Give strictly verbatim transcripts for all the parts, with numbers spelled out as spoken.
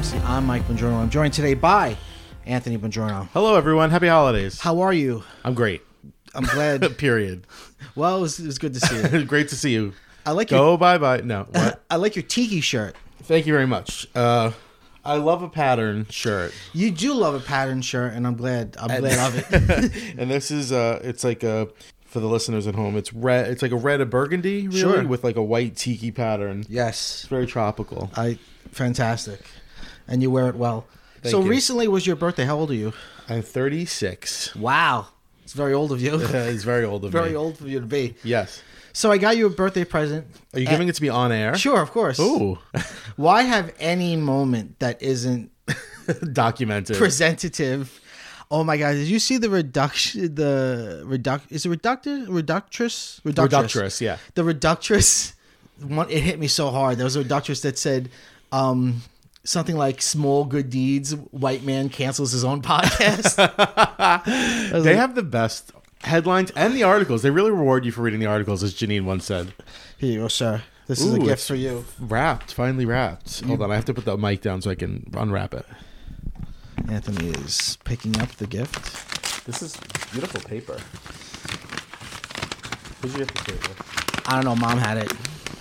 Times. I'm Mike Bongiorno. I'm joined today by Anthony Bongiorno. Hello, everyone. Happy holidays. How are you? I'm great. I'm glad. Period. Well, it was, it was good to see you. Great to see you. I like Go your, bye bye. No. What? I like your tiki shirt. Thank you very much. Uh, I love a pattern shirt. You do love a pattern shirt, and I'm glad. I'm And- glad of it. And this is uh, it's like a for the listeners at home. It's red. It's like a red of burgundy, really, Sure. with like a white tiki pattern. Yes, It's very tropical. I fantastic, and you wear it well. Thank so you. recently was your birthday. How old are you? I'm thirty-six. Wow, it's very old of you. It's very old of very me. old for you to be. Yes. So I got you a birthday present. Are you giving it to me on air? Sure, of course. Ooh. Why have any moment that isn't Documented. presentative? Oh my God! Did you see the reduction? The reduc is it reducted? Reductress? Reductress, yeah. The reductress. One, it hit me so hard. There was a reductress that said um, something like "small good deeds, white man cancels his own podcast." They have the best headlines and the articles. They really reward you for reading the articles, as Janine once said. Here you go, sir. This is a Ooh, gift it's for you. Wrapped, finally wrapped. Hold on, I have to put the mic down so I can unwrap it. Anthony is picking up the gift. This is beautiful paper. Who'd you get this paper? I don't know. Mom had it.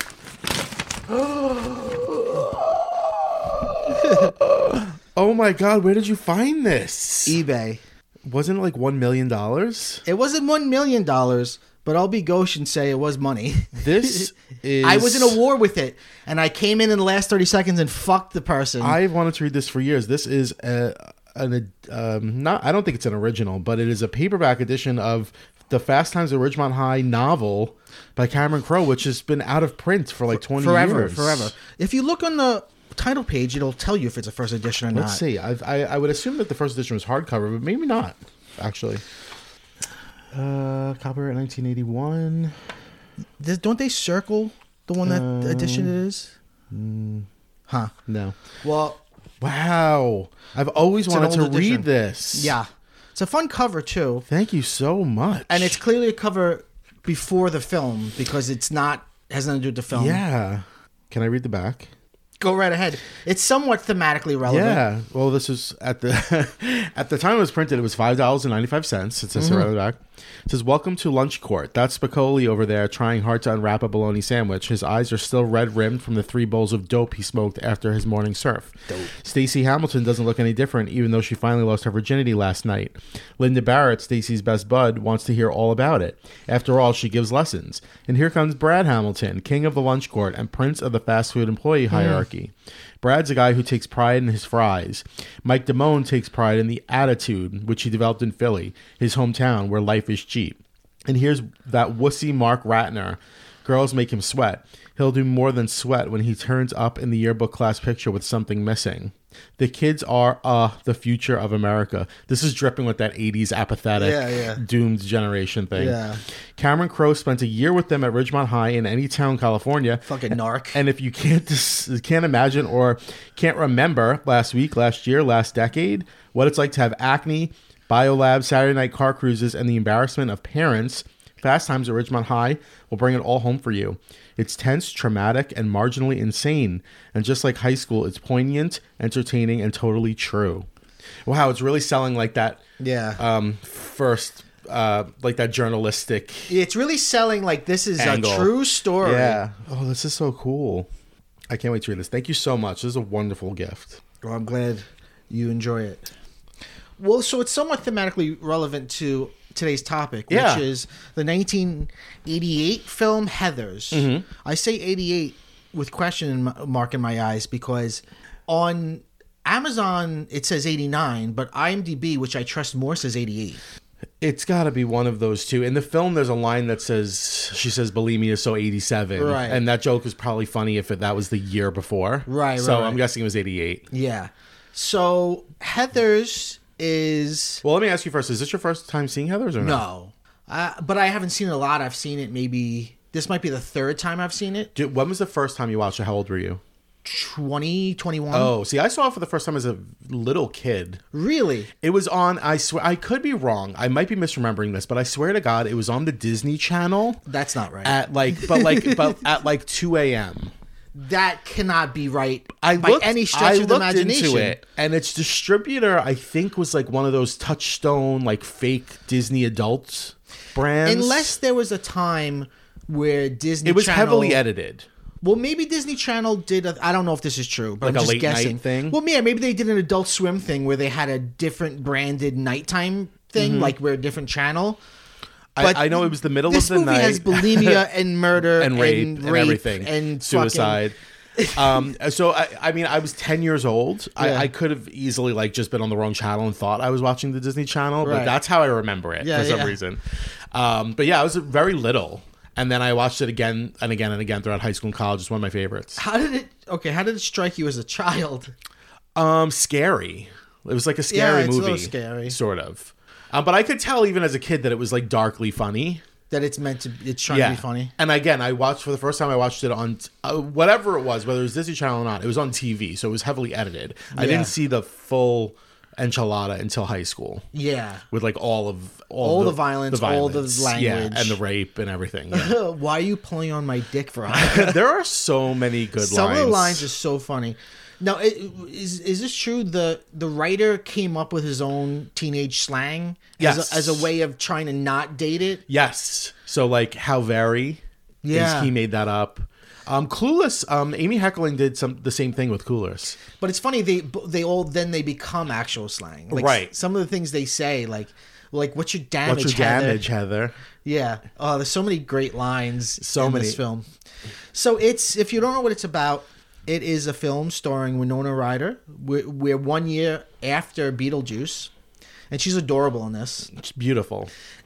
Oh my God, where did you find this? eBay. Wasn't it like one million dollars? It wasn't one million dollars, but I'll be gauche and say it was money. This is... I was in a war with it, and I came in in the last thirty seconds and fucked the person. I've wanted to read this for years. This is a, an um, not. I don't think it's an original, but it is a paperback edition of the Fast Times at Ridgemont High novel by Cameron Crowe, which has been out of print for like twenty forever, years. forever. If you look on the title page, it'll tell you if it's a first edition or Let's not. see. I've, I I would assume that the first edition was hardcover, but maybe not. Actually, uh, copyright nineteen eighty-one. Does- Don't they circle the one that Um, edition it is? mm, Huh. No. Well, Wow. I've always It's an wanted to old edition. read this. yeah. It's a fun cover, too. Thank you so much. And it's clearly a cover before the film because it's not, has nothing to do with the film. yeah. Can I read the back? Go right ahead. It's somewhat thematically relevant. Yeah. Well, this is at the at the time it was printed. It was five dollars and ninety five cents. It says Mm-hmm. right on the back. It says, "Welcome to Lunch Court." That's Spicoli over there trying hard to unwrap a bologna sandwich. His eyes are still red rimmed from the three bowls of dope he smoked after his morning surf. Stacey Hamilton doesn't look any different, even though she finally lost her virginity last night. Linda Barrett, Stacey's best bud, wants to hear all about it. After all, she gives lessons. And here comes Brad Hamilton, king of the lunch court and prince of the fast food employee hierarchy. Brad's a guy who takes pride in his fries. Mike Damone takes pride in the attitude, which he developed in Philly, his hometown, where life is cheap. And here's that wussy Mark Ratner. Girls make him sweat. He'll do more than sweat when he turns up in the yearbook class picture with something missing. The kids are uh the future of America. This is dripping with that eighties apathetic, Yeah, yeah. doomed generation thing. Yeah. Cameron Crowe spent a year with them at Ridgemont High in Anytown, California. Fucking narc. And if you can't dis- can't imagine or can't remember last week, last year, last decade, what it's like to have acne, biolab, Saturday night car cruises, and the embarrassment of parents, Fast Times at Ridgemont High will bring it all home for you. It's tense, traumatic, and marginally insane. And just like high school, it's poignant, entertaining, and totally true. Wow, it's really selling like that Yeah. um, first, uh, like that journalistic. It's really selling like this is Angle. a true story. Yeah. Oh, this is so cool. I can't wait to read this. Thank you so much. This is a wonderful gift. Well, I'm glad you enjoy it. Well, so it's somewhat thematically relevant to today's topic, Yeah. which is the nineteen eighty-eight film Heathers. Mm-hmm. I say eighty-eight with question mark in my eyes because on Amazon it says eighty-nine, but IMDb, which I trust more, says eighty-eight. It's got to be one of those two. In the film, there's a line that says, she says, "Believe me, is so eighty-seven." Right. And that joke was probably funny if it, that was the year before. Right, So right, I'm right. guessing it was eighty-eight. Yeah. So Heathers is Well, let me ask you first. Is this your first time seeing Heathers or not? no, uh, but I haven't seen it a lot. I've seen it maybe. This might be the third time I've seen it. Dude, when was the first time you watched it? How old were you? twenty, twenty-one. Oh, see, I saw it for the first time as a little kid. Really? It was on, I swear, I could be wrong. I might be misremembering this, but I swear to God, it was on the Disney Channel That's not right. at like, but like, but at like two a.m. that cannot be right I by looked, any stretch I of the looked imagination. into it, and its distributor, I think, was like one of those Touchstone, like fake Disney adult brands. Unless there was a time where Disney it was Channel, heavily edited. Well, maybe Disney Channel did. A, I don't know if this is true, but Like I'm a just late night guessing. thing? Well, yeah, maybe they did an Adult Swim thing where they had a different branded nighttime thing, Mm-hmm. like we're a different channel. But I, I know it was the middle of this the movie night. has bulimia and murder and rape and, rape everything, and suicide. um, so I, I mean, I was ten years old. I, Yeah. I could have easily like just been on the wrong channel and thought I was watching the Disney Channel, but Right. that's how I remember it Yeah, for some yeah. reason. Um, but yeah, I was very little, and then I watched it again and again and again throughout high school and college. It's one of my favorites. How did it? Okay, how did it strike you as a child? Um, scary. It was like a Yeah, scary it's a movie, little scary. sort of. Um, but I could tell even as a kid that it was like darkly funny. That it's meant to. It's trying to be funny. And again, I watched for the first time. I watched it on uh, whatever it was, whether it was Disney Channel or not. It was on T V, so it was heavily edited. I Yeah. didn't see the full enchilada until high school, Yeah. with like all of all, All the violence, all the yeah, language. and the rape and everything. Yeah. Why are you pulling on my dick, Veronica? There are so many good Some lines. of the lines are so funny. Now, it, is is this true? The the writer came up with his own teenage slang Yes. as, a, as a way of trying to not date it. Yes. So like how very Yeah. is he made that up. Um, Clueless. Um, Amy Heckerling did some the same thing with Clueless. But it's funny they they all then they become actual slang. Like Right. Some of the things they say, like like what's your damage? What's your Heather? damage, Heather? Yeah. Oh, there's so many great lines So in many. this film. So it's if you don't know what it's about, it is a film starring Winona Ryder. We're, we're one year after Beetlejuice, and she's adorable in this. It's beautiful.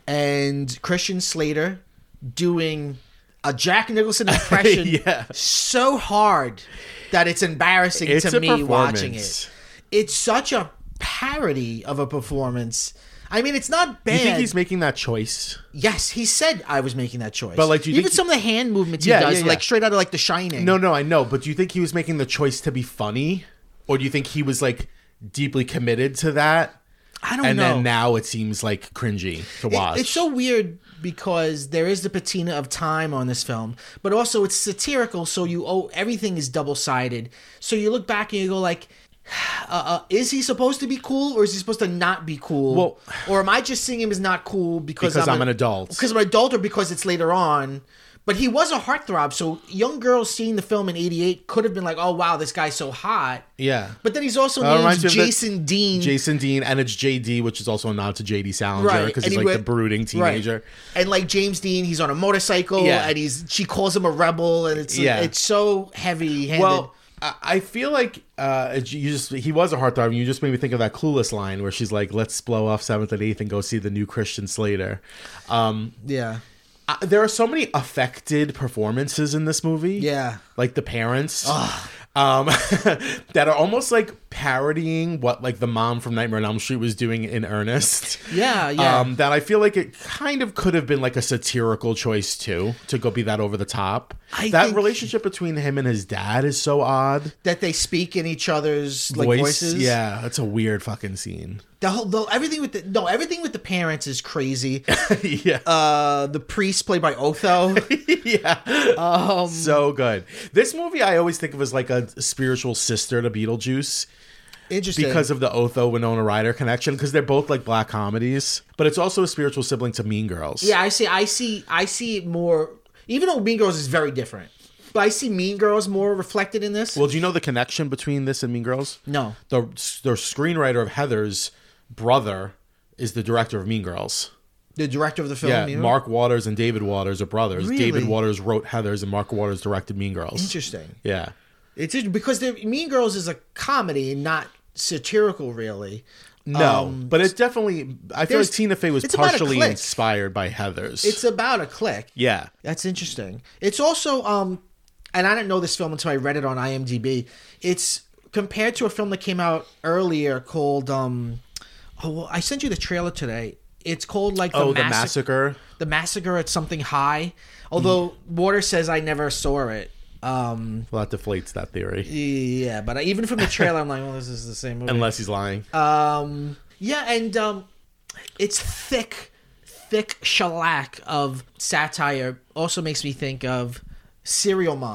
And Christian Slater doing a Jack Nicholson impression Yeah. so hard that it's embarrassing It's to a me watching performance. it. It's such a parody of a performance. I mean, it's not Do bad. you think he's making that choice? Yes, he said I was making that choice. But, like, do you even think he- some of the hand movements Yeah, he does, yeah, are yeah. like straight out of like The Shining. No, no, I know. But do you think he was making the choice to be funny? Or do you think he was like deeply committed to that? I don't And know. then now it seems like cringy to It- watch. it's so weird because there is the patina of time on this film, but also it's satirical, so you oh everything is double sided. So you look back and you go like, uh, uh, is he supposed to be cool or is he supposed to not be cool? Well- or am I just seeing him as not cool because, Because I'm, I'm a- an adult. Because I'm an adult or because it's later on. But he was a heartthrob, so young girls seeing the film in eighty-eight could have been like, oh wow, this guy's so hot. Yeah. But then he's also Uh, named reminds me of the- Jason Dean. Jason Dean, and it's J D, which is also a nod to J D Salinger Right, because and he's he like went- the brooding teenager. Right. And like James Dean, he's on a motorcycle Yeah. and he's she calls him a rebel and it's Yeah. it's so heavy handed. Well, I I feel like uh, it- you just he was a heartthrob. And you just made me think of that Clueless line where she's like, "Let's blow off Seventh and Eighth and go see the new Christian Slater." Um, yeah. I, there are so many affected performances in this movie. Yeah. like the parents. Um, that are almost like parodying what like the mom from Nightmare on Elm Street was doing in earnest. Yeah, yeah. Um, that I feel like it kind of could have been like a satirical choice too, to go be that over the top. I that think- relationship between him and his dad is so odd. That they speak in each other's like Voice, voices. yeah, that's a weird fucking scene. The whole the, everything with the no, everything with the parents is crazy. yeah, Uh the priest played by Otho. yeah, Um so good. This movie I always think of as like a spiritual sister to Beetlejuice. Interesting. Because of the Otho Winona Ryder connection, because they're both like black comedies, but it's also a spiritual sibling to Mean Girls. Yeah, I see I see I see it more even though Mean Girls is very different. But I see Mean Girls more reflected in this. Well, do you know the connection between this and Mean Girls? No. The the screenwriter of Heather's brother is the director of Mean Girls. The director of the film. Yeah, you know? Mark Waters and David Waters are brothers. Really? David Waters wrote Heather's, and Mark Waters directed Mean Girls. Interesting. Yeah. It's just because they're- Mean Girls is a comedy and not satirical, really. No, Um, but it definitely. I feel there's- like Tina Fey was it's about a partially clique. inspired by Heather's. It's about a clique. yeah. That's interesting. It's also, um, and I didn't know this film until I read it on IMDb. It's compared to a film that came out earlier called, um, oh, well, I sent you the trailer today. It's called like the, Oh, the Massac- massacre. the massacre at something high. Although Water says I never saw it. Um, Well, that deflates that theory, yeah, but I, even from the trailer, I'm like, well, this is the same movie. unless he's lying. Um, yeah, and um, it's thick, thick shellac of satire. Also makes me think of Serial Mom,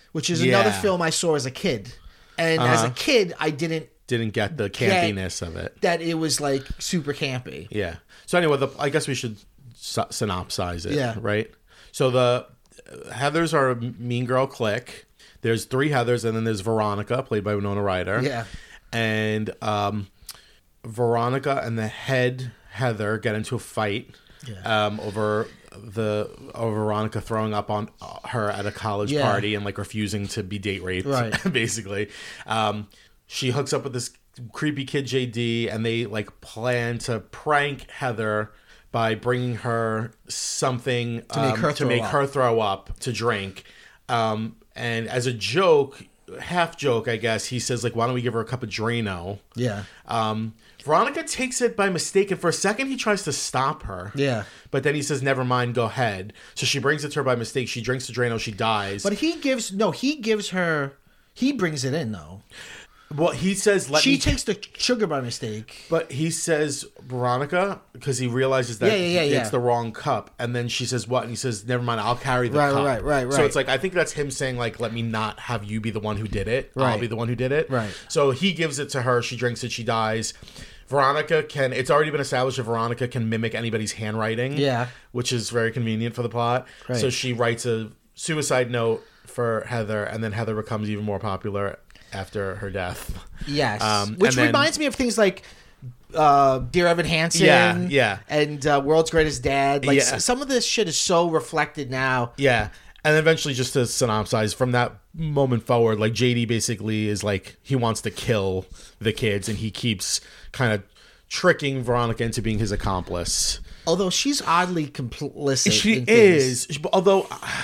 which is Yeah. another film I saw as a kid. And as a Uh-huh. kid, I didn't Didn't get the get campiness of it. that it was like super campy. Yeah. So anyway, the, I guess we should sy- synopsize it. Yeah. Right. So the Heathers are a mean girl clique. There's three Heathers, and then there's Veronica, played by Winona Ryder. Yeah. And um, Veronica and the head Heather get into a fight Yeah. um, over the over Veronica throwing up on her at a college Yeah. party and like refusing to be date raped. Right. Basically, um, she hooks up with this creepy kid J D, and they like plan to prank Heather by bringing her something To make um, her to throw make up. her throw up to drink. Um, and as a joke, half joke, I guess, he says like, "Why don't we give her a cup of Drano?" Yeah. Um, Veronica takes it by mistake, and for a second he tries to stop her. Yeah. But then he says, "Never mind, go ahead." So she brings it to her by mistake. She drinks the Drano. She dies. But he gives no, he gives her he brings it in though. well, he says, "Let She me." takes the sugar by mistake. But he says, Veronica, because he realizes that Yeah, yeah, yeah, it's yeah. the wrong cup. And then she says, what? And he says, never mind, I'll carry the Right, cup. right, right, So right. it's like, I think that's him saying, like, let me not have you be the one who did it. I'll Right. be the one who did it. Right. So he gives it to her. She drinks it. She dies. Veronica can, it's already been established that Veronica can mimic anybody's handwriting. Yeah. Which is very convenient for the plot. Right. So she writes a suicide note for Heather, and then Heather becomes even more popular after her death. Yes. Um, Which and then- reminds me of things like uh, Dear Evan Hansen. Yeah, yeah. And uh, World's Greatest Dad. Like Yeah. s- some of this shit is so reflected now. Yeah. And eventually, just to synopsize, from that moment forward, like J D basically is like, he wants to kill the kids, and he keeps kind of tricking Veronica into being his accomplice. Although she's oddly complicit. She in things. is, although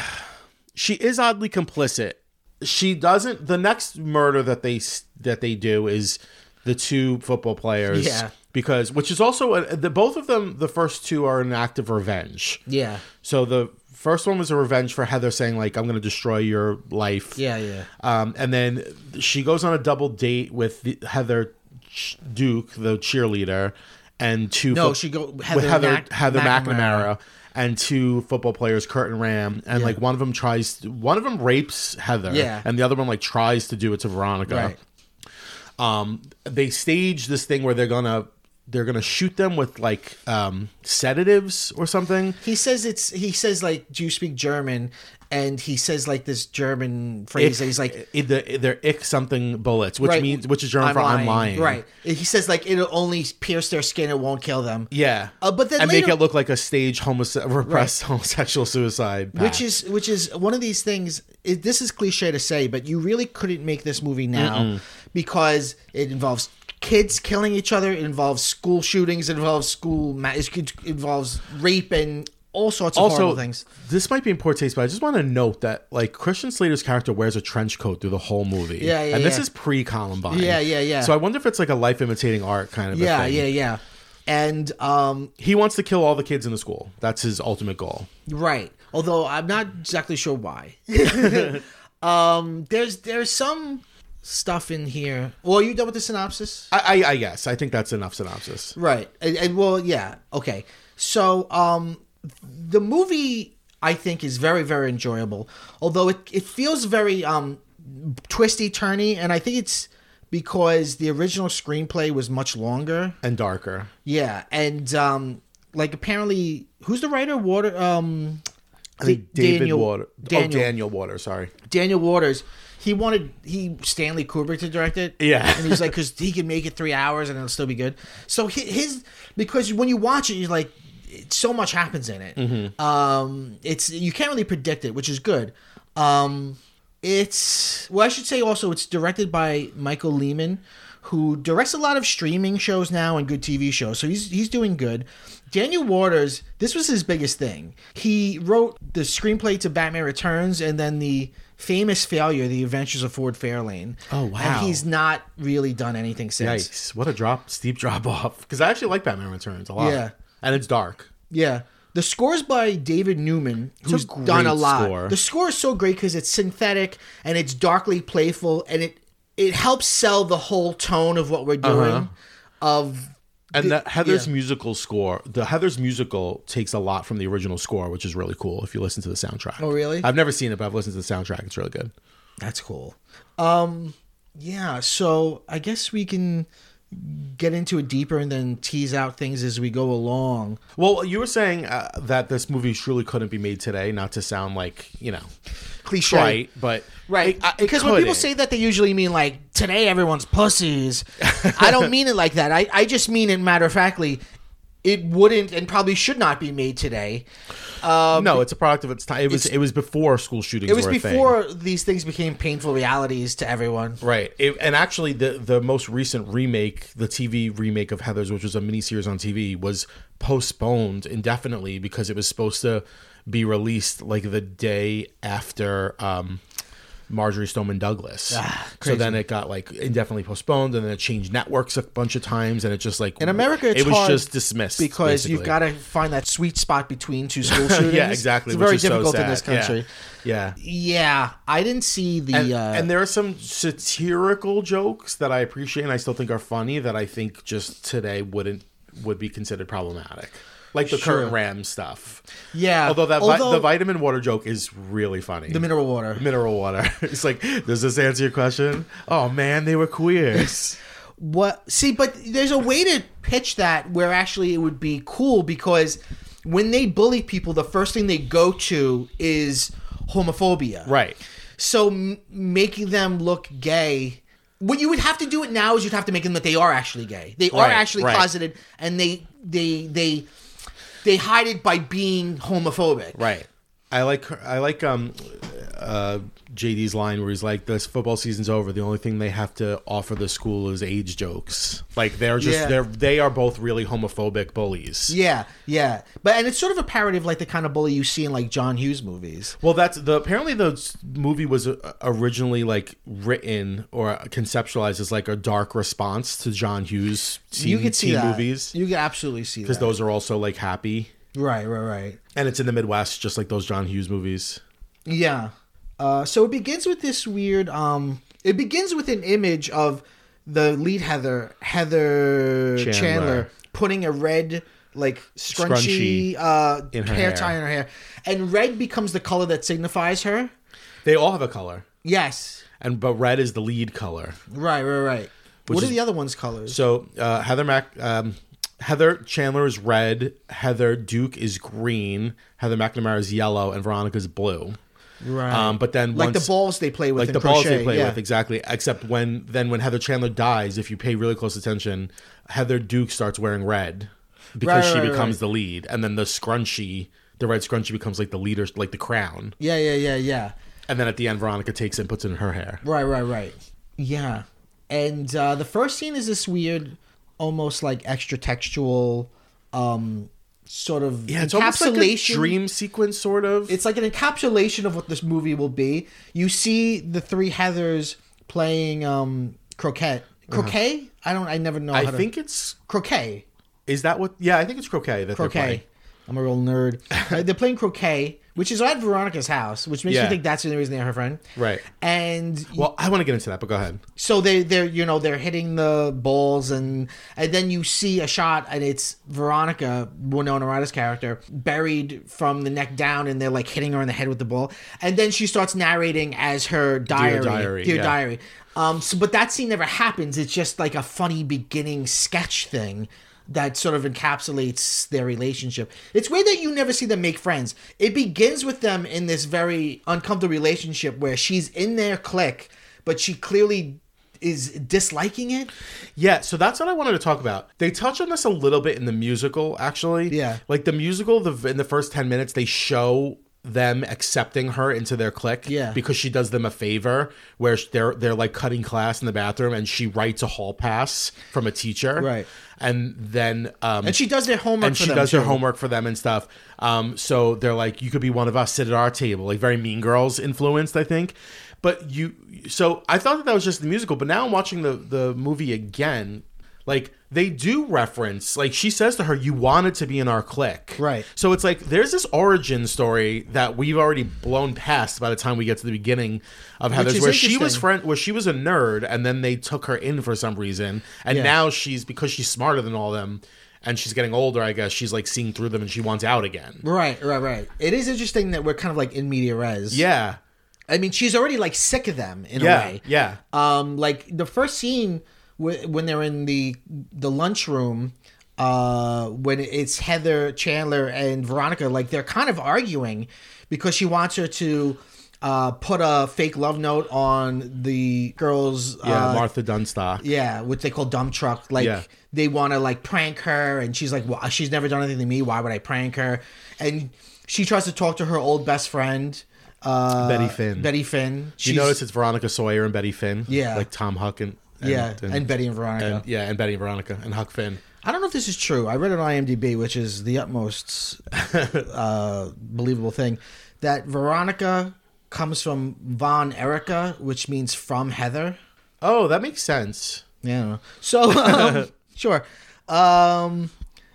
she is oddly complicit. She doesn't. The next murder that they that they do is the two football players. Yeah. Because, which is also a, the both of them. The first two are an act of revenge. Yeah. So the first one was a revenge for Heather saying like, "I'm going to destroy your life." Yeah, yeah. Um, and then she goes on a double date with the, Heather Duke, the cheerleader, and two No, fo- she go with Heather, Heather Mac- Heather McNamara. McNamara. And two football players, Kurt and Ram, and Yeah. like one of them tries, to, one of them rapes Heather, Yeah. and the other one like tries to do it to Veronica. Right. Um, they stage this thing where they're gonna they're gonna shoot them with like um, sedatives or something. He says it's. He says like, "Do you speak German?" And he says like this German phrase. that he's like, I- the, they're ick something bullets, which right, means which is German for I'm lying. Right. He says like it'll only pierce their skin. It won't kill them. Yeah, Uh, but then and later- make it look like a stage homose- repressed homosexual suicide, pact. Which is which is one of these things. It, this is cliche to say, but you really couldn't make this movie now Mm-mm. because it involves kids killing each other. It involves school shootings. It involves school. Ma- it involves rape and all sorts of also horrible things. this might be in poor taste, but I just want to note that like Christian Slater's character wears a trench coat through the whole movie. Yeah, yeah, and this yeah. is pre-Columbine. Yeah, yeah, yeah. So I wonder if it's like a life imitating art kind of. Yeah, a thing. yeah, yeah. And um, He wants to kill all the kids in the school. That's his ultimate goal. right. Although I'm not exactly sure why. um, there's there's some stuff in here. Well, are you done with the synopsis? I, I, I guess I think that's enough synopsis. Right. And, and well, yeah. Okay. So, um, the movie I think is very, very enjoyable. Although it it feels very um twisty, turny, and I think it's because the original screenplay was much longer. And darker. Yeah, and um, like apparently, who's the writer? Water. Um, I think Da- David Daniel- Water. Daniel- Oh, Daniel Water. Sorry. Daniel Waters. He wanted he Stanley Kubrick to direct it. Yeah. and he's like, because he can make it three hours and it'll still be good. So hi- his because when you watch it, you're like, so much happens in it. Mm-hmm. Um, it's you can't really predict it, which is good. Um, it's well, I should say also it's directed by Michael Lehman, who directs a lot of streaming shows now and good T V shows. So he's he's doing good. Daniel Waters, this was his biggest thing. He wrote the screenplay to Batman Returns and then the famous failure, The Adventures of Ford Fairlane. Oh, wow. And he's not really done anything since. Yikes! What a drop, steep drop off. Because I actually like Batman Returns a lot. Yeah. and it's dark. Yeah. The score's by David Newman, It's who's a great done a lot. score. The score is so great because it's synthetic and it's darkly playful, and it it helps sell the whole tone of what we're doing. Uh-huh. Of And the- the Heather's yeah. musical score, the Heather's musical takes a lot from the original score, which is really cool if you listen to the soundtrack. Oh, really? I've never seen it, but I've listened to the soundtrack. It's really good. That's cool. Um, yeah, so I guess we can get into it deeper and then tease out things as we go along. Well, you were saying uh, that this movie truly couldn't be made today, not to sound like, you know, Cliche. right, but Right, it- it because when people couldn't. say that, they usually mean like, today everyone's pussies. I don't mean it like that. I, I just mean it matter-of-factly, it wouldn't and probably should not be made today. Um, no, it's a product of its time. It was it was before school shootings. It was were a thing. before these things became painful realities to everyone. Right. It, and actually, the the most recent remake, the T V remake of Heathers, which was a miniseries on T V, was postponed indefinitely because it was supposed to be released like the day after um, Marjorie Stoneman Douglas. Ah, so crazy. then it got like indefinitely postponed, and then it changed networks a bunch of times, and it just like In America, it's it was hard just dismissed because basically. you've got to find that sweet spot between two school shootings. yeah, exactly. It's which very is so difficult in sad. this country. Yeah. yeah. Yeah, I didn't see the. And, uh, and there are some satirical jokes that I appreciate and I still think are funny that I think just today wouldn't would be considered problematic, like the Sure. Kurt Ram stuff. yeah, Although that vi- although the vitamin water joke is really funny. the mineral water. mineral water. It's like, does this answer your question? Oh man, they were queers. What? See, but there's a way to pitch that where actually it would be cool because when they bully people, the first thing they go to is homophobia. Right. So m- making them look gay. What you would have to do it now is you'd have to make them that they are actually gay. They are Right, actually right. closeted, and they they they they hide it by being homophobic. Right. I like I like um uh J D's line where he's like, this football season's over, the only thing they have to offer the school is age jokes. Like they're just Yeah. they're they are both really homophobic bullies. Yeah, yeah, but and it's sort of a parody of like the kind of bully you see in like John Hughes movies. Well, that's the apparently the s- movie was uh, originally like written or conceptualized as like a dark response to John Hughes teen, You could see teen that. movies You could absolutely see that. because those are also like happy, Right, right, right. and it's in the Midwest just like those John Hughes movies. Yeah. Uh, so it begins with this weird. Um, it begins with an image of the lead Heather, Heather Chandler, Chandler. putting a red like scrunchy, Scrunchy uh, in her hair hair. tie in her hair, and red becomes the color that signifies her. They all have a color, Yes. and but red is the lead color. Right, right, right. Which What are is- the other ones' colors? So uh, Heather Mac, um, Heather Chandler is red, Heather Duke is green, Heather McNamara is yellow, and Veronica's blue. right. Um, but then like once, the balls they play with, like in the balls crochet, they play yeah. with, exactly. Except when then when Heather Chandler dies, if you pay really close attention, Heather Duke starts wearing red because Right, she right, becomes right. the lead, and then the scrunchie, the red scrunchie, becomes like the leader, like the crown. Yeah, yeah, yeah, yeah. And then at the end, Veronica takes it and puts it in her hair. Right, right, right. Yeah. And uh, the first scene is this weird, almost like extra textual, um, sort of Yeah, it's almost like a encapsulation. dream sequence, sort of. It's like an encapsulation of what this movie will be. You see the three Heathers playing um, croquet. Croquet? I don't. I never know. Uh-huh. I how to, think it's croquet. is that what? Yeah, I think it's croquet that they're playing. Croquet. I'm a real nerd. uh, they're playing croquet, which is at Veronica's house, which makes Yeah. me think that's the only reason they're her friend. Right. And Well, I want to get into that, but go ahead. so they they're you know they're hitting the balls and and then you see a shot and it's Veronica, Winona Ryder's character, buried from the neck down and they're like hitting her in the head with the ball, and then she starts narrating as her diary, diary, dear yeah. diary. Um, so but that scene never happens. It's just like a funny beginning sketch thing that sort of encapsulates their relationship. It's weird that you never see them make friends. It begins with them in this very uncomfortable relationship where she's in their clique, but she clearly is disliking it. Yeah, so that's what I wanted to talk about. They touch on this a little bit in the musical, actually. Yeah. Like the musical, the in the first ten minutes, they show them accepting her into their clique. Yeah. Because she does them a favor where they're they're like cutting class in the bathroom and she writes a hall pass from a teacher. Right. And then um And she does their homework and for she them, does her too. homework for them and stuff. Um, so they're like, you could be one of us, sit at our table, like very Mean Girls influenced, I think. But you, so I thought that that was just the musical, but now I'm watching the the movie again. Like they do reference, like she says to her, "You wanted to be in our clique," Right. So it's like there's this origin story that we've already blown past by the time we get to the beginning of Heather's, is where she was interesting. friend, where she was a nerd, and then they took her in for some reason, and Yeah. now she's because she's smarter than all of them. And she's getting older, I guess. She's like seeing through them and she wants out again. Right, right, right. It is interesting that we're kind of like in media res. Yeah. I mean, she's already like sick of them in Yeah, a way. yeah. Um, like the first scene w- when they're in the the lunchroom, uh, when it's Heather, Chandler, and Veronica, like they're kind of arguing because she wants her to uh, put a fake love note on the girl's Yeah, uh, Martha Dunstock. yeah, which they call dump truck. Like Yeah. they want to like prank her, and she's like, well, she's never done anything to me. Why would I prank her? And she tries to talk to her old best friend, uh, Betty Finn. Betty Finn. You notice it's Veronica Sawyer and Betty Finn. Yeah. Like Tom Huck and, and yeah, and, Betty and Veronica. and- yeah, and Betty and Veronica and Huck Finn. I don't know if this is true. I read it on IMDb, which is the utmost uh, believable thing, that Veronica comes from Von Erica, which means from Heather. Oh, that makes sense. Yeah, I don't know. So, um, sure. Um,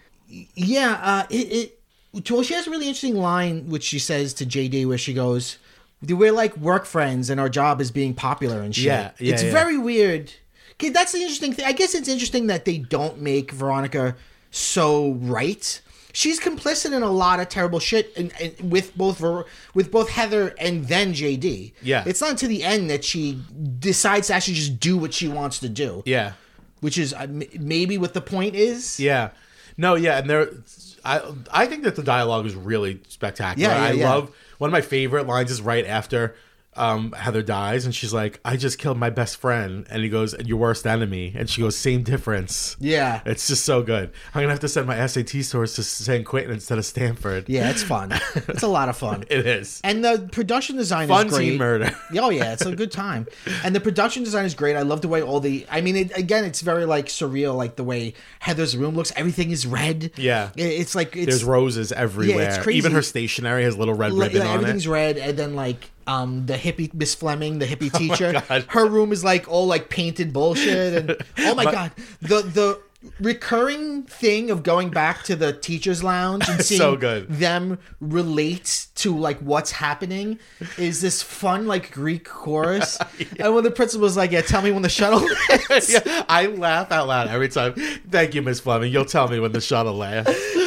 yeah, uh, it, it, well, she has a really interesting line, which she says to J D, where she goes, we're like work friends and our job is being popular and shit. Yeah, yeah, it's yeah. very weird. Okay, that's the interesting thing. I guess it's interesting that they don't make Veronica so right. She's complicit in a lot of terrible shit, and, and with both Ver, with both Heather and then J D. Yeah. It's not until the end that she decides to actually just do what she wants to do. Yeah. Which is uh, m- maybe what the point is. Yeah. No, yeah, and there I I think that the dialogue is really spectacular. Yeah, yeah, I yeah. love one of my favorite lines is right after um, Heather dies, and she's like, "I just killed my best friend," and he goes, "Your worst enemy," and she goes, "Same difference." Yeah. It's just so good. I'm gonna have to send my S A T scores to San Quentin instead of Stanford. Yeah, it's fun. It's a lot of fun. It is. And the production design Fun is great. teen murder. Oh yeah, it's a good time. And the production design is great. I love the way all the I mean it, again it's very like surreal, like the way Heather's room looks. Everything is red. Yeah. It- It's like it's There's roses everywhere. Yeah, it's crazy. Even her stationery has little red like, ribbon yeah, on everything's it. red, and then like um the hippie Miss Fleming, the hippie teacher, God. her room is like all like painted bullshit, and oh my My- god, the the recurring thing of going back to the teachers lounge and seeing So good. them relate to like what's happening is this fun like Greek chorus. And when the principal's like, yeah, tell me when the shuttle lands. Yeah, I laugh out loud every time. Thank you, Miss Fleming. You'll tell me when the shuttle lands.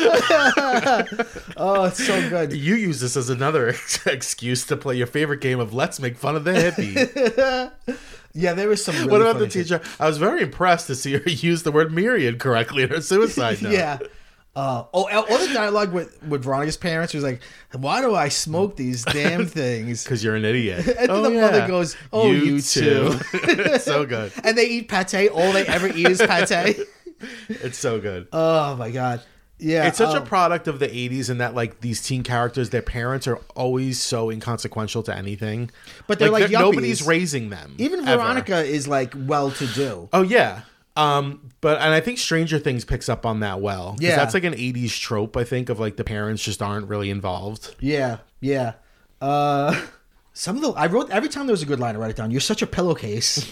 Oh, it's so good. You use this as another ex- excuse to play your favorite game of Let's Make Fun of the Hippie. Yeah, there was some really What about funny the shit. teacher? I was very impressed to see her use the word myriad correctly in her suicide note. Yeah. Uh, oh, all the dialogue with, with Veronica's parents was like, why do I smoke these damn things? Because you're an idiot. And then Oh, the yeah. mother goes, oh, you, too. So good. And they eat pate. All they ever eat is pate. It's so good. Oh, my God. Yeah. It's such um, a product of the eighties in that, like, these teen characters, their parents are always so inconsequential to anything. But they're like they're- nobody's yuppies. raising them. Even ever. Veronica is like well-to-do. Oh, yeah. Um, but and I think Stranger Things picks up on that well. 'Cause Yeah. that's like an eighties trope, I think, of like the parents just aren't really involved. Yeah, yeah. Uh, some of the I wrote every time there was a good line, I write it down. You're such a pillowcase.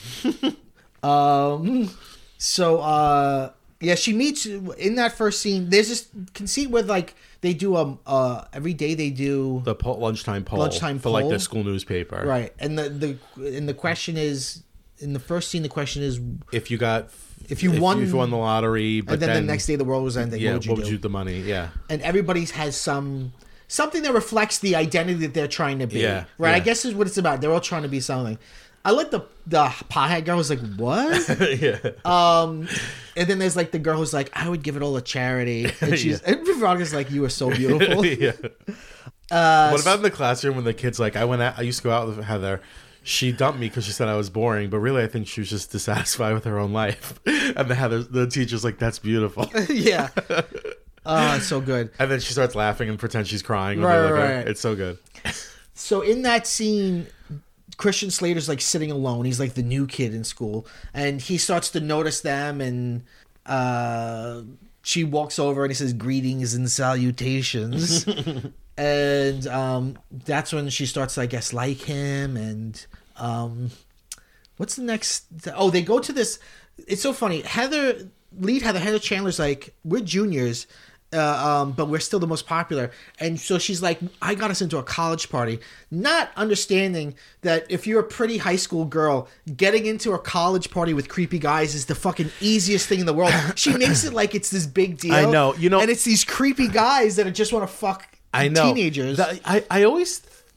um, so uh, yeah, she meets in that first scene. There's this conceit where like they do um uh every day they do The po- lunchtime poll Lunchtime for like poll? the school newspaper. right, and the the and the question is in the first scene. The question is, If you got If you won- if you won the lottery, but and then, the next day the world was ending. yeah, what would you what do? would you do the money? Yeah. And everybody has some something that reflects the identity that they're trying to be. Yeah, Right. I yeah. guess is what it's about. They're all trying to be something. I like the the pothead girl was like, what? yeah. um, and then there's like the girl who's like, I would give it all to charity. And she's and Veronica's like, you are so beautiful. yeah. Uh, What about in the classroom when the kid's like, I went out, I used to go out with Heather. She dumped me because she said I was boring, but really I think she was just dissatisfied with her own life. And the Heather, the teacher's like, that's beautiful. yeah. Uh, so good. And then she starts laughing and pretends she's crying. with Right, her, like, right, uh, right. It's so good. So in that scene, Christian Slater's like sitting alone. He's like the new kid in school, and he starts to notice them. And uh, she walks over and he says, "Greetings and salutations." And um, that's when she starts, to, I guess, like him. And um, what's the next? Oh, they go to this. It's so funny. Heather, lead Heather, Heather Chandler's like, we're juniors. Uh, um, but we're still the most popular. And so she's like, I got us into a college party, not understanding that if you're a pretty high school girl, getting into a college party with creepy guys is the fucking easiest thing in the world. She makes it like it's this big deal. I know, you know- and it's these creepy guys that just want to fuck I know. teenagers. The- I, I always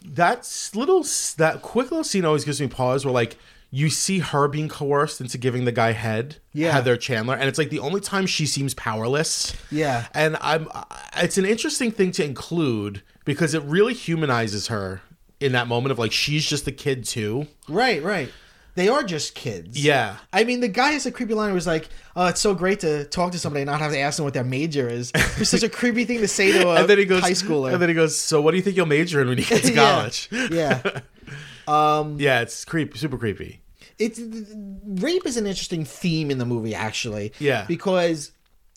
That's little that quick little scene always gives me pause. Where like you see her being coerced into giving the guy head, Yeah. Heather Chandler, and it's like the only time she seems powerless. Yeah. And I'm. It's an interesting thing to include because it really humanizes her in that moment of like she's just a kid too. Right, right. They are just kids. Yeah. I mean, the guy has a creepy line where he's like, oh, it's so great to talk to somebody and not have to ask them what their major is. It's such a creepy thing to say to a and then he goes, high schooler. And then he goes, so what do you think you'll major in when you get to college? yeah. yeah. Um, yeah, it's creepy, super creepy. It's rape is an interesting theme in the movie, actually. Yeah. Because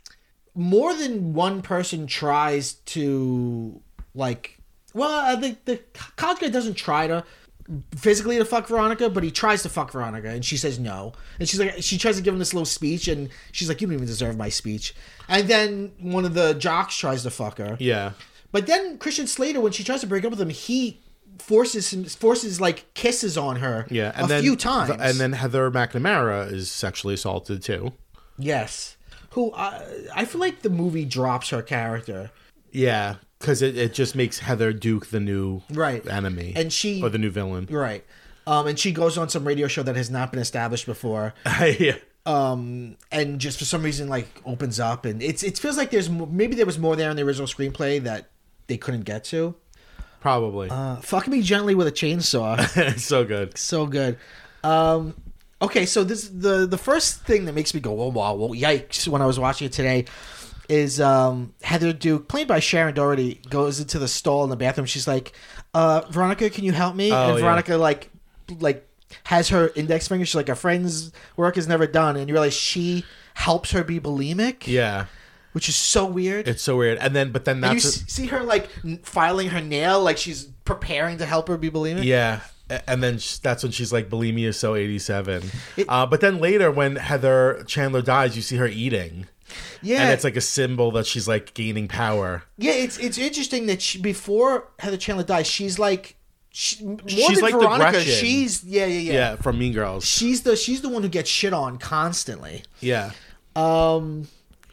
more than one person tries to, like, well, uh, the, the college guy doesn't try to physically to fuck Veronica, but he tries to fuck Veronica, and she says no. And she's like, she tries to give him this little speech, and she's like, you don't even deserve my speech. And then one of the jocks tries to fuck her. Yeah. But then Christian Slater, when she tries to break up with him, he forces him, forces like kisses on her. Yeah, and a then, few times. And then Heather McNamara is sexually assaulted too. Yes. Who uh, I feel like the movie drops her character. Yeah. Because it, it just makes Heather Duke the new right. enemy. And she... Or the new villain. Right. Um, and she goes on some radio show that has not been established before. yeah. Um, and just for some reason, like, opens up. And it's it feels like there's... Maybe there was more there in the original screenplay that they couldn't get to. Probably. Uh, fuck me gently with a chainsaw. It's so good. So good. Um, okay, so this the the first thing that makes me go, oh, wow, well, yikes, when I was watching it today... is um, Heather Duke, played by Sharon Doherty, goes into the stall in the bathroom. She's like, uh, Veronica, can you help me? Oh, and Veronica, yeah. like, like has her index finger. She's like, a friend's work is never done. And you realize she helps her be bulimic. Yeah. Which is so weird. It's so weird. And then, but then and that's... you a- see her, like, filing her nail, like she's preparing to help her be bulimic. Yeah. And then sh- that's when she's like, bulimia is so eighty-seven. It, uh, but then later, when Heather Chandler dies, you see her eating. Yeah. And it's like a symbol that she's like gaining power. Yeah, it's it's interesting that she, before Heather Chandler dies, she's like... She, more she's than like Veronica, the Gretchen. She's... Yeah, yeah, yeah. Yeah, from Mean Girls. She's the she's the one who gets shit on constantly. Yeah. Um.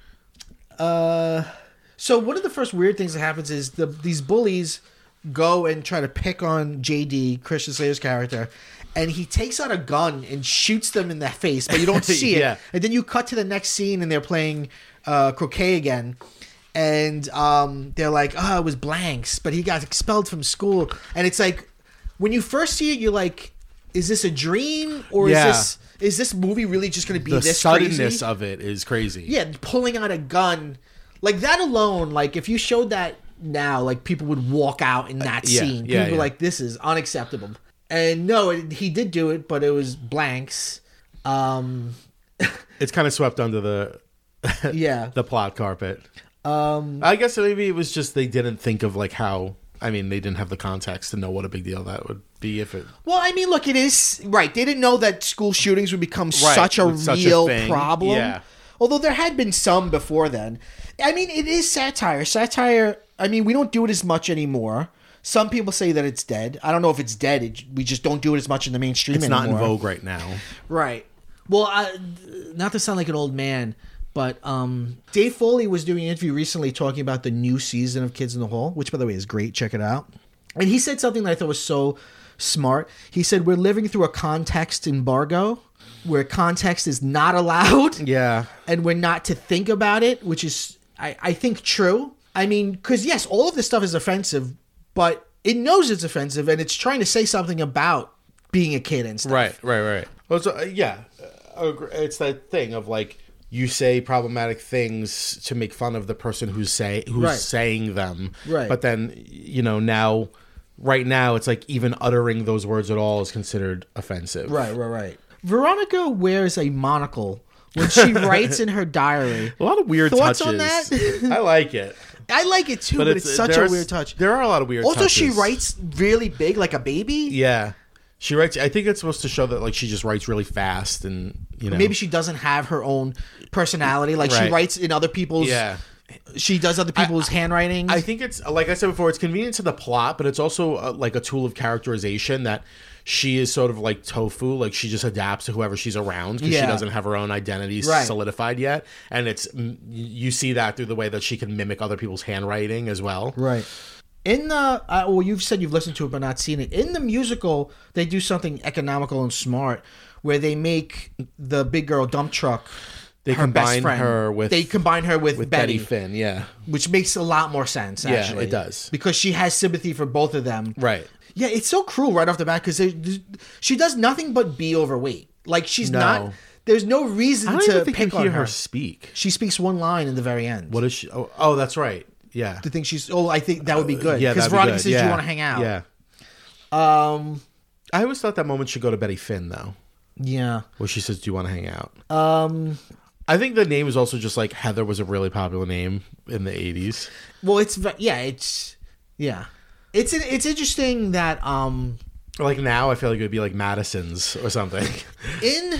Uh. So one of the first weird things that happens is the these bullies go and try to pick on J D, Christian Slater's character, and he takes out a gun and shoots them in the face, but you don't see it. Yeah. And then you cut to the next scene, and they're playing uh, croquet again. And um, they're like, oh, it was blanks, but he got expelled from school. And it's like, when you first see it, you're like, is this a dream? Or Yeah. is this is this movie really just going to be The this suddenness crazy? of it is crazy. Yeah, pulling out a gun. Like, that alone, like, if you showed that now, like, people would walk out in that Uh, yeah, scene. yeah, People were yeah. like, this is unacceptable. And no, it, he did do it, but it was blanks. Um, It's kind of swept under the yeah. the plot carpet. Um, I guess maybe it was just they didn't think of like how... I mean, they didn't have the context to know what a big deal that would be if it... well, I mean, look, it is... Right, they didn't know that school shootings would become Right, such a with such a real thing. problem. Yeah. Although there had been some before then. I mean, it is satire. Satire, I mean, we don't do it as much anymore. Some people say that it's dead. I don't know if it's dead. It, we just don't do it as much in the mainstream It's anymore. not in vogue right now. Right. Well, I, not to sound like an old man, but um, Dave Foley was doing an interview recently talking about the new season of Kids in the Hall, which, by the way, is great. Check it out. And he said something that I thought was so smart. He said, we're living through a context embargo where context is not allowed. Yeah. And we're not to think about it, which is, I, I think, true. I mean, because, yes, all of this stuff is offensive, but it knows it's offensive, and it's trying to say something about being a kid and stuff. Right, right, right. Well, so, uh, yeah. Uh, it's that thing of, like, you say problematic things to make fun of the person who's say who's Right. saying them. Right. But then, you know, now, right now, it's like even uttering those words at all is considered offensive. Right, right, right. Veronica wears a monocle when she writes in her diary. A lot of weird Thoughts touches. on that? I like it. I like it too, but, it's, such a there's- weird touch. There are a lot of weird Also, touches. she writes really big, like a baby. Yeah. She writes, I think it's supposed to show that, like, she just writes really fast and, you know. Maybe she doesn't have her own personality. Like, she Right. writes in other people's... Yeah. She does other people's handwritings. I think it's, like I said before, it's convenient to the plot, but it's also uh, like a tool of characterization that she is sort of like tofu. Like she just adapts to whoever she's around because Yeah. she doesn't have her own identity Right. solidified yet. And it's, mm, you see that through the way that she can mimic other people's handwriting as well. Right. In the uh, well, you've said you've listened to it but not seen it. In the musical, they do something economical and smart, where they make the big girl dump truck. They her best combine friend. her with they combine her with, with Betty, Betty Finn. Yeah, which makes a lot more sense. Yeah, Actually, it does. because she has sympathy for both of them. right. Yeah, it's so cruel right off the bat because she does nothing but be overweight. Like she's No. not. There's no reason I don't to even think pick you on hear her. her speak. She speaks one line in the very end. What is she? Oh, oh that's right. Yeah. To think she's. Oh, I think that would be good. Yeah, Because that'd be Veronica good. says yeah. you want to hang out. Yeah. Um. I always thought that moment should go to Betty Finn though, Yeah. where she says, "Do you want to hang out?" Um. I think the name is also just like Heather was a really popular name in the eighties. Well, it's ve- yeah. It's yeah. It's it's interesting that um Like now, I feel like it would be like Madison's or something. in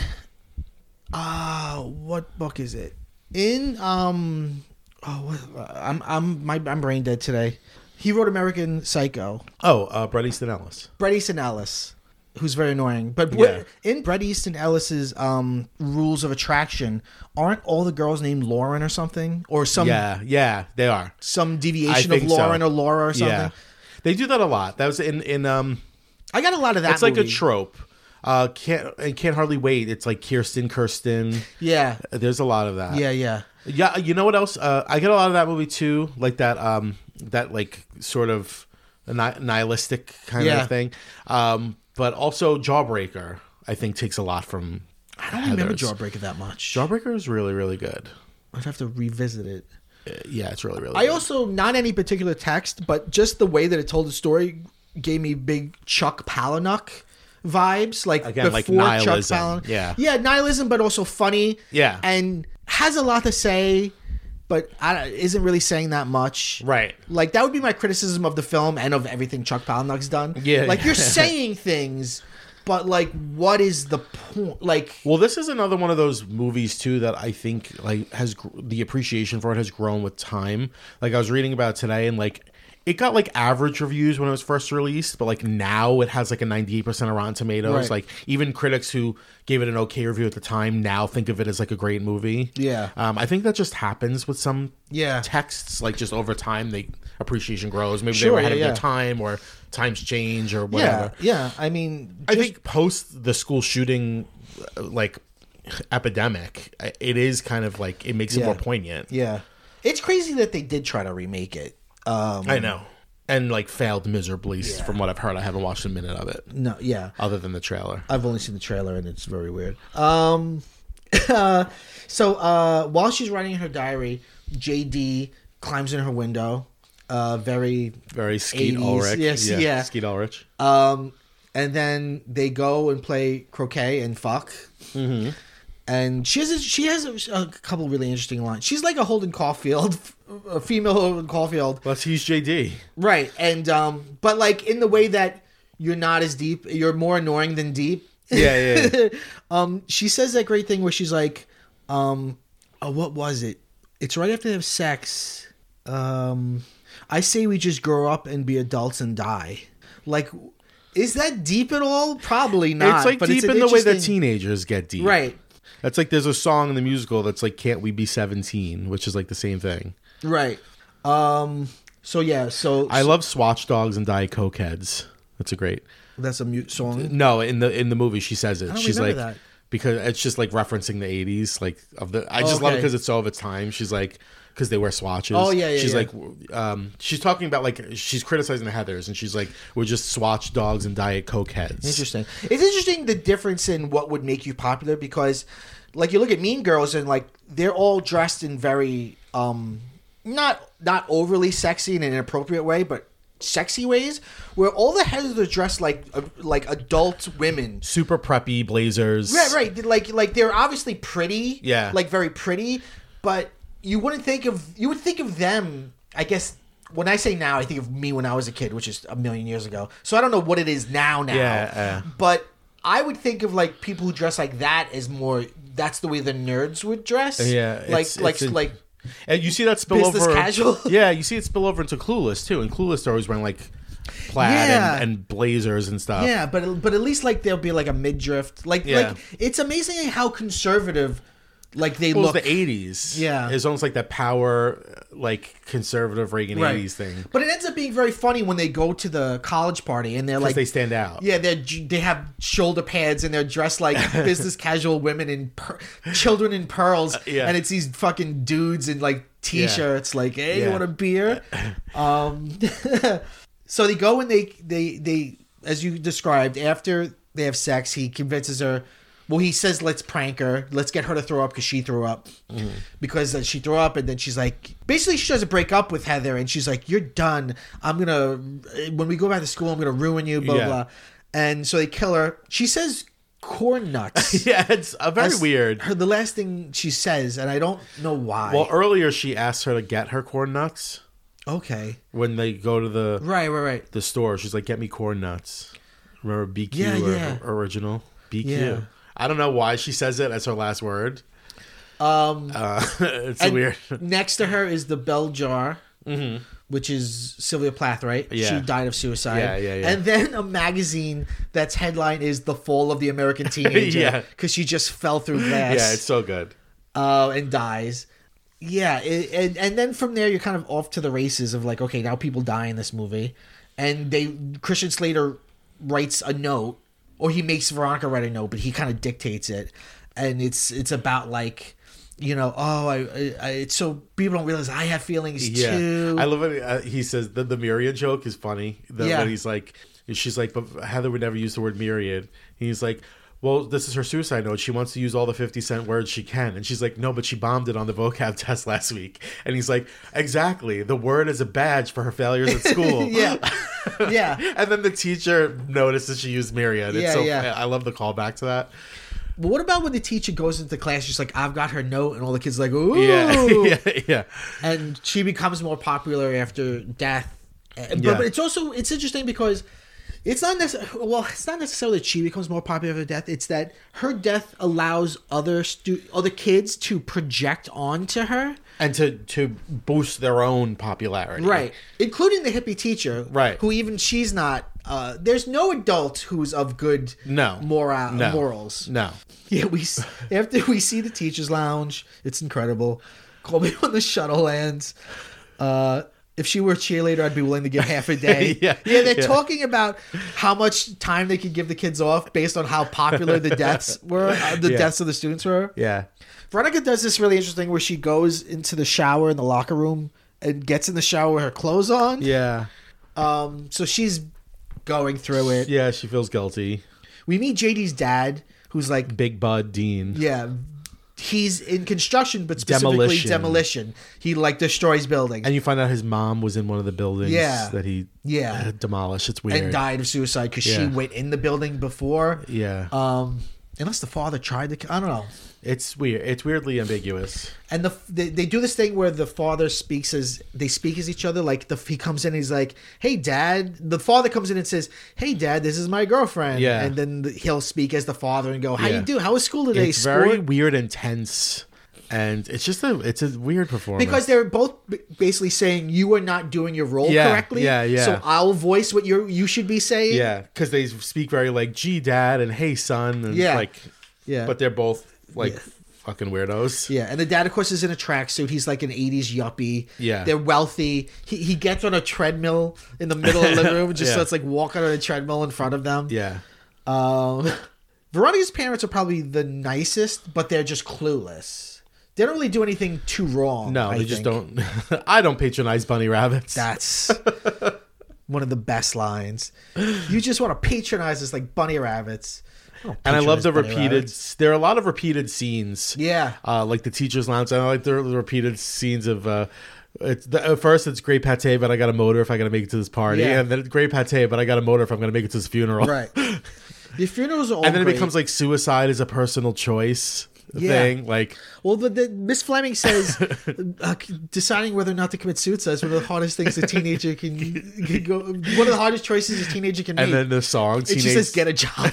uh what book is it? In um oh what, I'm I'm my I'm brain dead today. He wrote American Psycho. Oh, uh, Bret Easton Ellis. Bret Easton Ellis, who's very annoying. But Yeah. in Bret Easton Ellis's um Rules of Attraction, aren't all the girls named Lauren or something, or some Yeah, yeah, they are. some I deviation of think so. Lauren or Laura or something? Yeah, they do that a lot. That was in in um. I got a lot of that. It's like a movie. trope. Uh, can't and can't hardly wait. It's like Kirsten, Kirsten. Yeah, There's a lot of that. yeah, yeah. Yeah, you know what else? Uh, I get a lot of that movie too, like that, um, that like sort of ni- nihilistic kind Yeah. of thing. Um, but also Jawbreaker, I think, takes a lot from. I don't remember Heather's. Jawbreaker that much. Jawbreaker is really, really good. I'd have to revisit it. Uh, yeah, it's really, really. I good. also, not any particular text, but just the way that it told the story gave me big Chuck Palahniuk vibes. Like Again, like before nihilism. Chuck Palahniuk. Yeah. Yeah, nihilism, but also funny. Yeah. And has a lot to say, but I, isn't really saying that much. Right. Like, that would be my criticism of the film and of everything Chuck Palahniuk's done. Yeah. Like, you're saying things, but, like, what is the point? Like, Well, this is another one of those movies too that I think like has gr- the appreciation for it has grown with time. Like I was reading about it today, and like it got like average reviews when it was first released, but like now it has like a ninety-eight percent of Rotten Tomatoes. Right. Like even critics who gave it an okay review at the time now think of it as like a great movie. Yeah. Um, I think that just happens with some Yeah. texts. Like just over time, they appreciation grows. Maybe they Sure, were ahead yeah, of yeah. their time, or times change, or yeah, whatever. yeah. I mean, I just- think post the school shooting, uh, like epidemic, it is kind of like it makes it Yeah. more poignant. yeah. It's crazy that they did try to remake it. Um, I know, and like failed miserably from what I've heard. I haven't watched a minute of it, No, yeah. other than the trailer. I've only seen the trailer and it's very weird. Um, uh, so uh, while she's writing in her diary, J D climbs in her window. Uh, very, Very Skeet eighties, Ulrich. yes, yeah. Skeet Ulrich. um, and then they go and play croquet and fuck. Mm-hmm. And she has a, she has a, a couple really interesting lines. She's like a Holden Caulfield, a female Holden Caulfield. Let's he's J D. Right, and um, but like in the way that you're not as deep, you're more annoying than deep. Yeah, yeah. yeah. um, she says that great thing where she's like, um, oh, what was it? It's right after they have sex. Um, I say we just grow up and be adults and die. Like, is that deep at all? Probably not. it's like but deep an in the way that interesting- teenagers get deep. Right, That's like there's a song in the musical that's like "Can't We Be seventeen," which is like the same thing. right. Um, so yeah, so I love Swatch Dogs and Diet Coke heads. That's a great. that's a mute song. No, in the in the movie she says it. don't She's like remember that. because it's just like referencing the eighties, like of the. I just love it Okay. because it's so of its time. She's like because they wear swatches. Oh, yeah, yeah, She's yeah. like, um, she's talking about like she's criticizing the Heathers, and she's like, we're just Swatch Dogs and Diet Coke heads. Interesting. It's interesting the difference in what would make you popular because, like, you look at Mean Girls and like they're all dressed in very um not not overly sexy in an inappropriate way, but sexy ways. Where all the Heathers are dressed like uh, like adult women. Super preppy blazers. Right, right. Like like they're obviously pretty. Yeah. Like very pretty, but you wouldn't think of you would think of them. I guess when I say now, I think of me when I was a kid, which is a million years ago. So I don't know what it is now. Now, Yeah, yeah. but I would think of like people who dress like that as more. That's the way the nerds would dress. Yeah, like it's- like it's a- like And you see that spill Business over. casual? Yeah, you see it spill over into Clueless too. And Clueless they're always wearing like plaid Yeah. and, and blazers and stuff. yeah, but but at least like there'll be like a midriff. Like Yeah. like it's amazing how conservative like they Well, look. it's the eighties. Yeah. It's almost like that power, like conservative Reagan Right. eighties thing. But it ends up being very funny when they go to the college party and they're Because like, they stand out. yeah, they they have shoulder pads and they're dressed like business casual women and per- children in pearls, yeah. and it's these fucking dudes in like t-shirts, like, hey, Yeah. you want a beer? um, so they go and they they they as you described, after they have sex, he convinces her. Well, he says, let's prank her. Let's get her to throw up because she threw up. Mm-hmm. Because uh, she threw up, and then she's like... Basically, she doesn't break up with Heather, and she's like, you're done. I'm going to... When we go back to school, I'm going to ruin you, blah, Yeah. blah. And so they kill her. She says corn nuts. Yeah, it's uh, very That's weird. Her, the last thing she says, and I don't know why. Well, earlier she asked her to get her corn nuts Okay. when they go to the Right, right, right. the store. She's like, get me corn nuts. Remember B Q Yeah, or yeah. original? B Q. Yeah. I don't know why she says it as her last word. Um, Uh, it's and weird. Next to her is the bell jar. Mm-hmm. Which is Sylvia Plath, right? Yeah. She died of suicide. Yeah, yeah, yeah. And then a magazine that's headline is "The Fall of the American Teenager" Yeah. because she just fell through glass. Yeah, it's so good. uh, and dies. Yeah, it, and and then from there you're kind of off to the races of like, okay, now people die in this movie, and they Christian Slater writes a note, or he makes Veronica write a note, but he kind of dictates it, and it's it's about like. You know, oh, I, I, I, it's so people don't realize I have feelings Yeah, too. I love it. Uh, he says the the myriad joke is funny. The, Yeah. When he's like, she's like, but Heather would never use the word myriad. He's like, well, this is her suicide note. She wants to use all the fifty cent words she can, and she's like, no, but she bombed it on the vocab test last week. And he's like, exactly. The word is a badge for her failures at school. Yeah, yeah. And then the teacher notices she used myriad. It's Yeah, so, yeah. I love the callback to that. But what about when the teacher goes into class, she's like, I've got her note, and all the kids are like, ooh. Yeah, yeah, yeah. And she becomes more popular after death. But, Yeah. but it's also, it's interesting because it's not necessarily, well, it's not necessarily that she becomes more popular after death. It's that her death allows other stu- other kids to project onto her. And to, to boost their own popularity. Right. Including the hippie teacher. Right. Who even she's not, uh, there's no adult who's of good No. mora- No. morals. No. Yeah, we s- after we see the teachers' lounge, it's incredible. Call me when the shuttle lands. Uh, if she were a cheerleader, I'd be willing to give half a day. Yeah, yeah. They're yeah. talking about how much time they could give the kids off based on how popular the deaths were, uh, the Yeah. deaths of the students were. Yeah. Veronica does this really interesting where she goes into the shower in the locker room and gets in the shower with her clothes on. Yeah. Um, so she's going through it. Yeah, she feels guilty. We meet J D's dad, who's like, Big Bud Dean. yeah, he's in construction, but specifically demolition. Demolition. He like destroys buildings And you find out his mom was in one of the buildings Yeah. that he Yeah. uh, demolished. It's weird. and died of suicide because she Yeah. went in the building before. Yeah. Um, unless the father tried to, I don't know. It's weird. It's weirdly ambiguous. And the they, they do this thing where the father speaks as they speak as each other. Like the he comes in, and he's like, "Hey, Dad." The father comes in and says, "Hey, Dad, this is my girlfriend." Yeah. And then the, he'll speak as the father and go, "How Yeah. you do? How was school today, It's sport?" very weird and tense. And it's just a it's a weird performance. Because they're both b- basically saying you are not doing your role Yeah, correctly. yeah, yeah. So I'll voice what you you should be saying. Yeah, because they speak very like, gee, Dad, and hey, son. And Yeah. like, Yeah. but they're both like Yeah. fucking weirdos. Yeah, and the dad, of course, is in a tracksuit. He's like an eighties yuppie. Yeah. They're wealthy. He, he gets on a treadmill in the middle of the living room and just Yeah. starts like walking on a treadmill in front of them. Yeah. Um, Veronica's parents are probably the nicest, but they're just clueless. They don't really do anything too wrong. No, I they just think. don't. I don't patronize bunny rabbits. That's one of the best lines. You just want to patronize us like bunny rabbits. don't And I love the patronize bunny repeated. rabbits. There are a lot of repeated scenes. Yeah. Uh, like the teacher's lounge. And I like the, the repeated scenes of. Uh, it's the, at first it's great pate, but I got a motor if I got to make it to this party. Yeah. And then it's great pate, but I got a motor if I'm going to make it to this funeral. Right. The funerals are all And then great. it becomes like suicide is a personal choice Yeah. thing. Like, Well, the, the Miss Fleming says uh, deciding whether or not to commit suicide is one of the hardest things a teenager can, can go. One of the hardest choices a teenager can make. and then the song, and teenage, she says, "Get a job."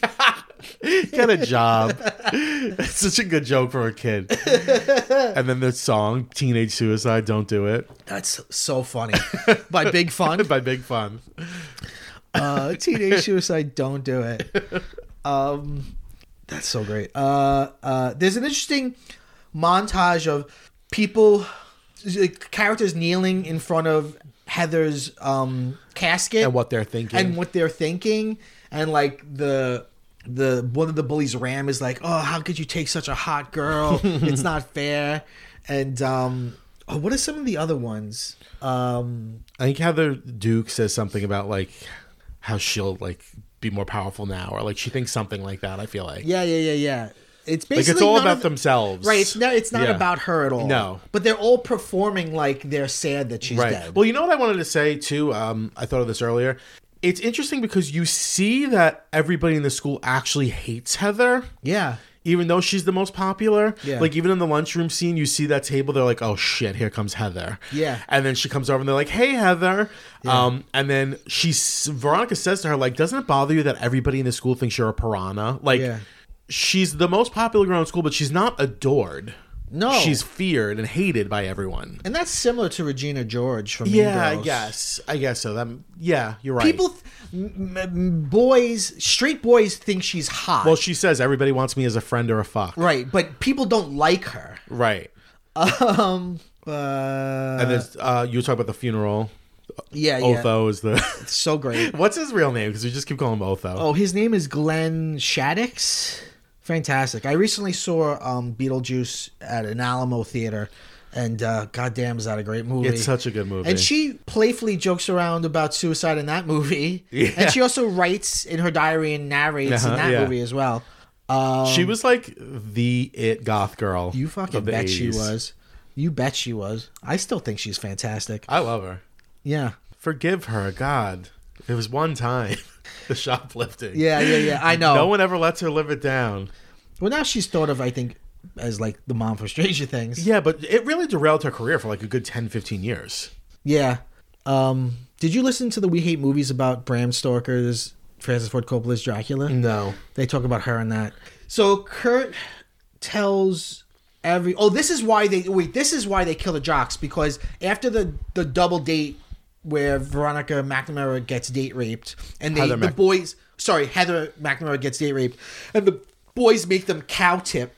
get a job. It's such a good joke for a kid. And then the song, teenage suicide, don't do it. That's so funny. By Big Fun. By Big Fun. Uh, teenage suicide, don't do it. Um, that's so great. Uh, uh, there's an interesting montage of people characters kneeling in front of Heather's um, casket And what they're thinking. and what they're thinking, and like the the one of the bullies, Ram, is like, "Oh, how could you take such a hot girl? It's not fair." And um, oh, what are some of the other ones? Um, I think Heather Duke says something about like how she'll like be more powerful now, or like she thinks something like that. I feel like yeah, yeah, yeah, yeah. It's like basically it's all none about of- themselves, Right, it's not. It's not Yeah. about her at all. No. but they're all performing like they're sad that she's Right. dead. Well, you know what I wanted to say too. Um, I thought of this earlier. It's interesting because you see that everybody in the school actually hates Heather. yeah, Even though she's the most popular, Yeah. like even in the lunchroom scene, you see that table. They're like, "Oh shit, here comes Heather." Yeah. and then she comes over and they're like, "Hey, Heather." Um, and then she's Veronica says to her, "Like, doesn't it bother you that everybody in the school thinks you're a piranha?" Like, Yeah. she's the most popular girl in school, but she's not adored. No. she's feared and hated by everyone. and that's similar to Regina George from Mean Yeah, I Girls. guess. I guess so. That. Yeah, you're right. People, th- m- m- boys, straight boys think she's hot. Well, she says everybody wants me as a friend or a fuck. right, but people don't like her. Right. Um, uh, And then uh, you talk about the funeral. yeah, yeah, Otho is the. it's so great. What's his real name? Because we just keep calling him Otho. Oh, his name is Glenn Shaddix. Fantastic. I recently saw um, Beetlejuice at an Alamo theater, and uh, goddamn, is that a great movie? It's such a good movie. And she playfully jokes around about suicide in that movie. Yeah. And she also writes in her diary and narrates Uh-huh, in that yeah. movie as well. Um, She was like the it goth girl. you fucking of the bet she eighties. was. You bet she was. I still think she's fantastic. I love her. Yeah. Forgive her, God. It was one time. The shoplifting. Yeah, yeah, yeah. I know. No one ever lets her live it down. Well, now she's thought of, I think, as like the mom for Stranger Things. Yeah, but it really derailed her career for like a good ten, fifteen years. Yeah. Um, did you listen to the We Hate Movies about Bram Stoker's Francis Ford Coppola's Dracula? No. They talk about her in that. So Kurt tells every. Oh, this is why they wait. This is why they kill the jocks, because after the the double date where Veronica McNamara gets date raped, and they Heather the Mac- boys. Sorry, Heather McNamara gets date raped, and the boys make them cow tip.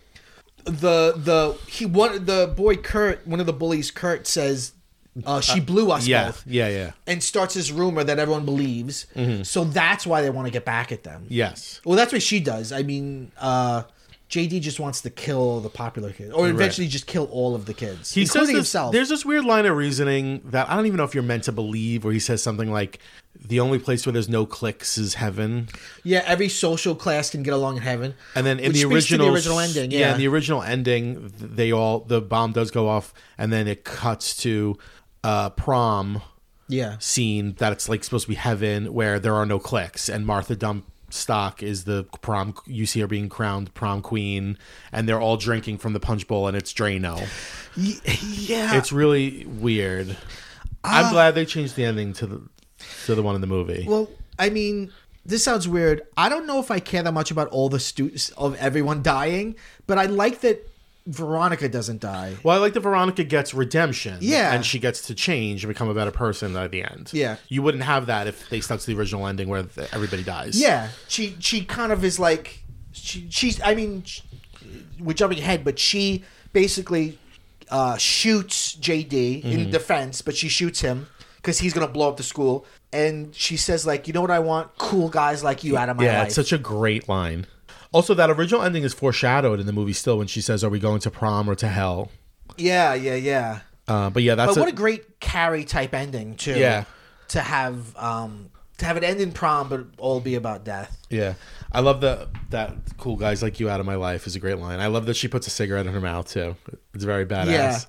The the he one the boy Kurt, one of the bullies, Kurt says, uh, "She blew us Yeah, both," yeah, yeah. and starts this rumor that everyone believes. So that's why they want to get back at them. Yes. Well, that's what she does. I mean, uh, J D just wants to kill the popular kids, or eventually just kill all of the kids, He says including this, himself. there's this weird line of reasoning that I don't even know if you're meant to believe, where he says something like, "The only place where there's no cliques is heaven." Yeah, every social class can get along in heaven. And then in Which the speaks to the original, original ending, yeah, yeah. in the original ending, they all the bomb does go off, and then it cuts to uh, prom Yeah, scene that it's like supposed to be heaven, where there are no cliques, and Martha Dumpstock is the prom. You see her being crowned prom queen, and they're all drinking from the punch bowl, and it's Drano. Y- yeah. It's really weird. Ah. I'm glad they changed the ending to the to the one in the movie. Well, I mean, this sounds weird. I don't know if I care that much about all the students of everyone dying, but I like that Veronica doesn't die. Well, I like that Veronica gets redemption. Yeah. And she gets to change and become a better person at the end. Yeah. You wouldn't have that if they stuck to the original ending where th- everybody dies. Yeah, she she kind of is like she she's. I mean, sh we're jumping ahead, but she basically uh, shoots J D Mm-hmm. in defense, but she shoots him because he's gonna blow up the school. And she says, like, you know what I want? Cool guys like you out of my Yeah, life. it's such a great line. Also, that original ending is foreshadowed in the movie still when she says, "Are we going to prom or to hell?" yeah, yeah, yeah. Uh, but yeah, that's But what a, a great Carrie type ending too. Yeah. To have um to have it end in prom, but all be about death. yeah. I love the that "cool guys like you out of my life" is a great line. I love that she puts a cigarette in her mouth too. It's very badass. Yeah.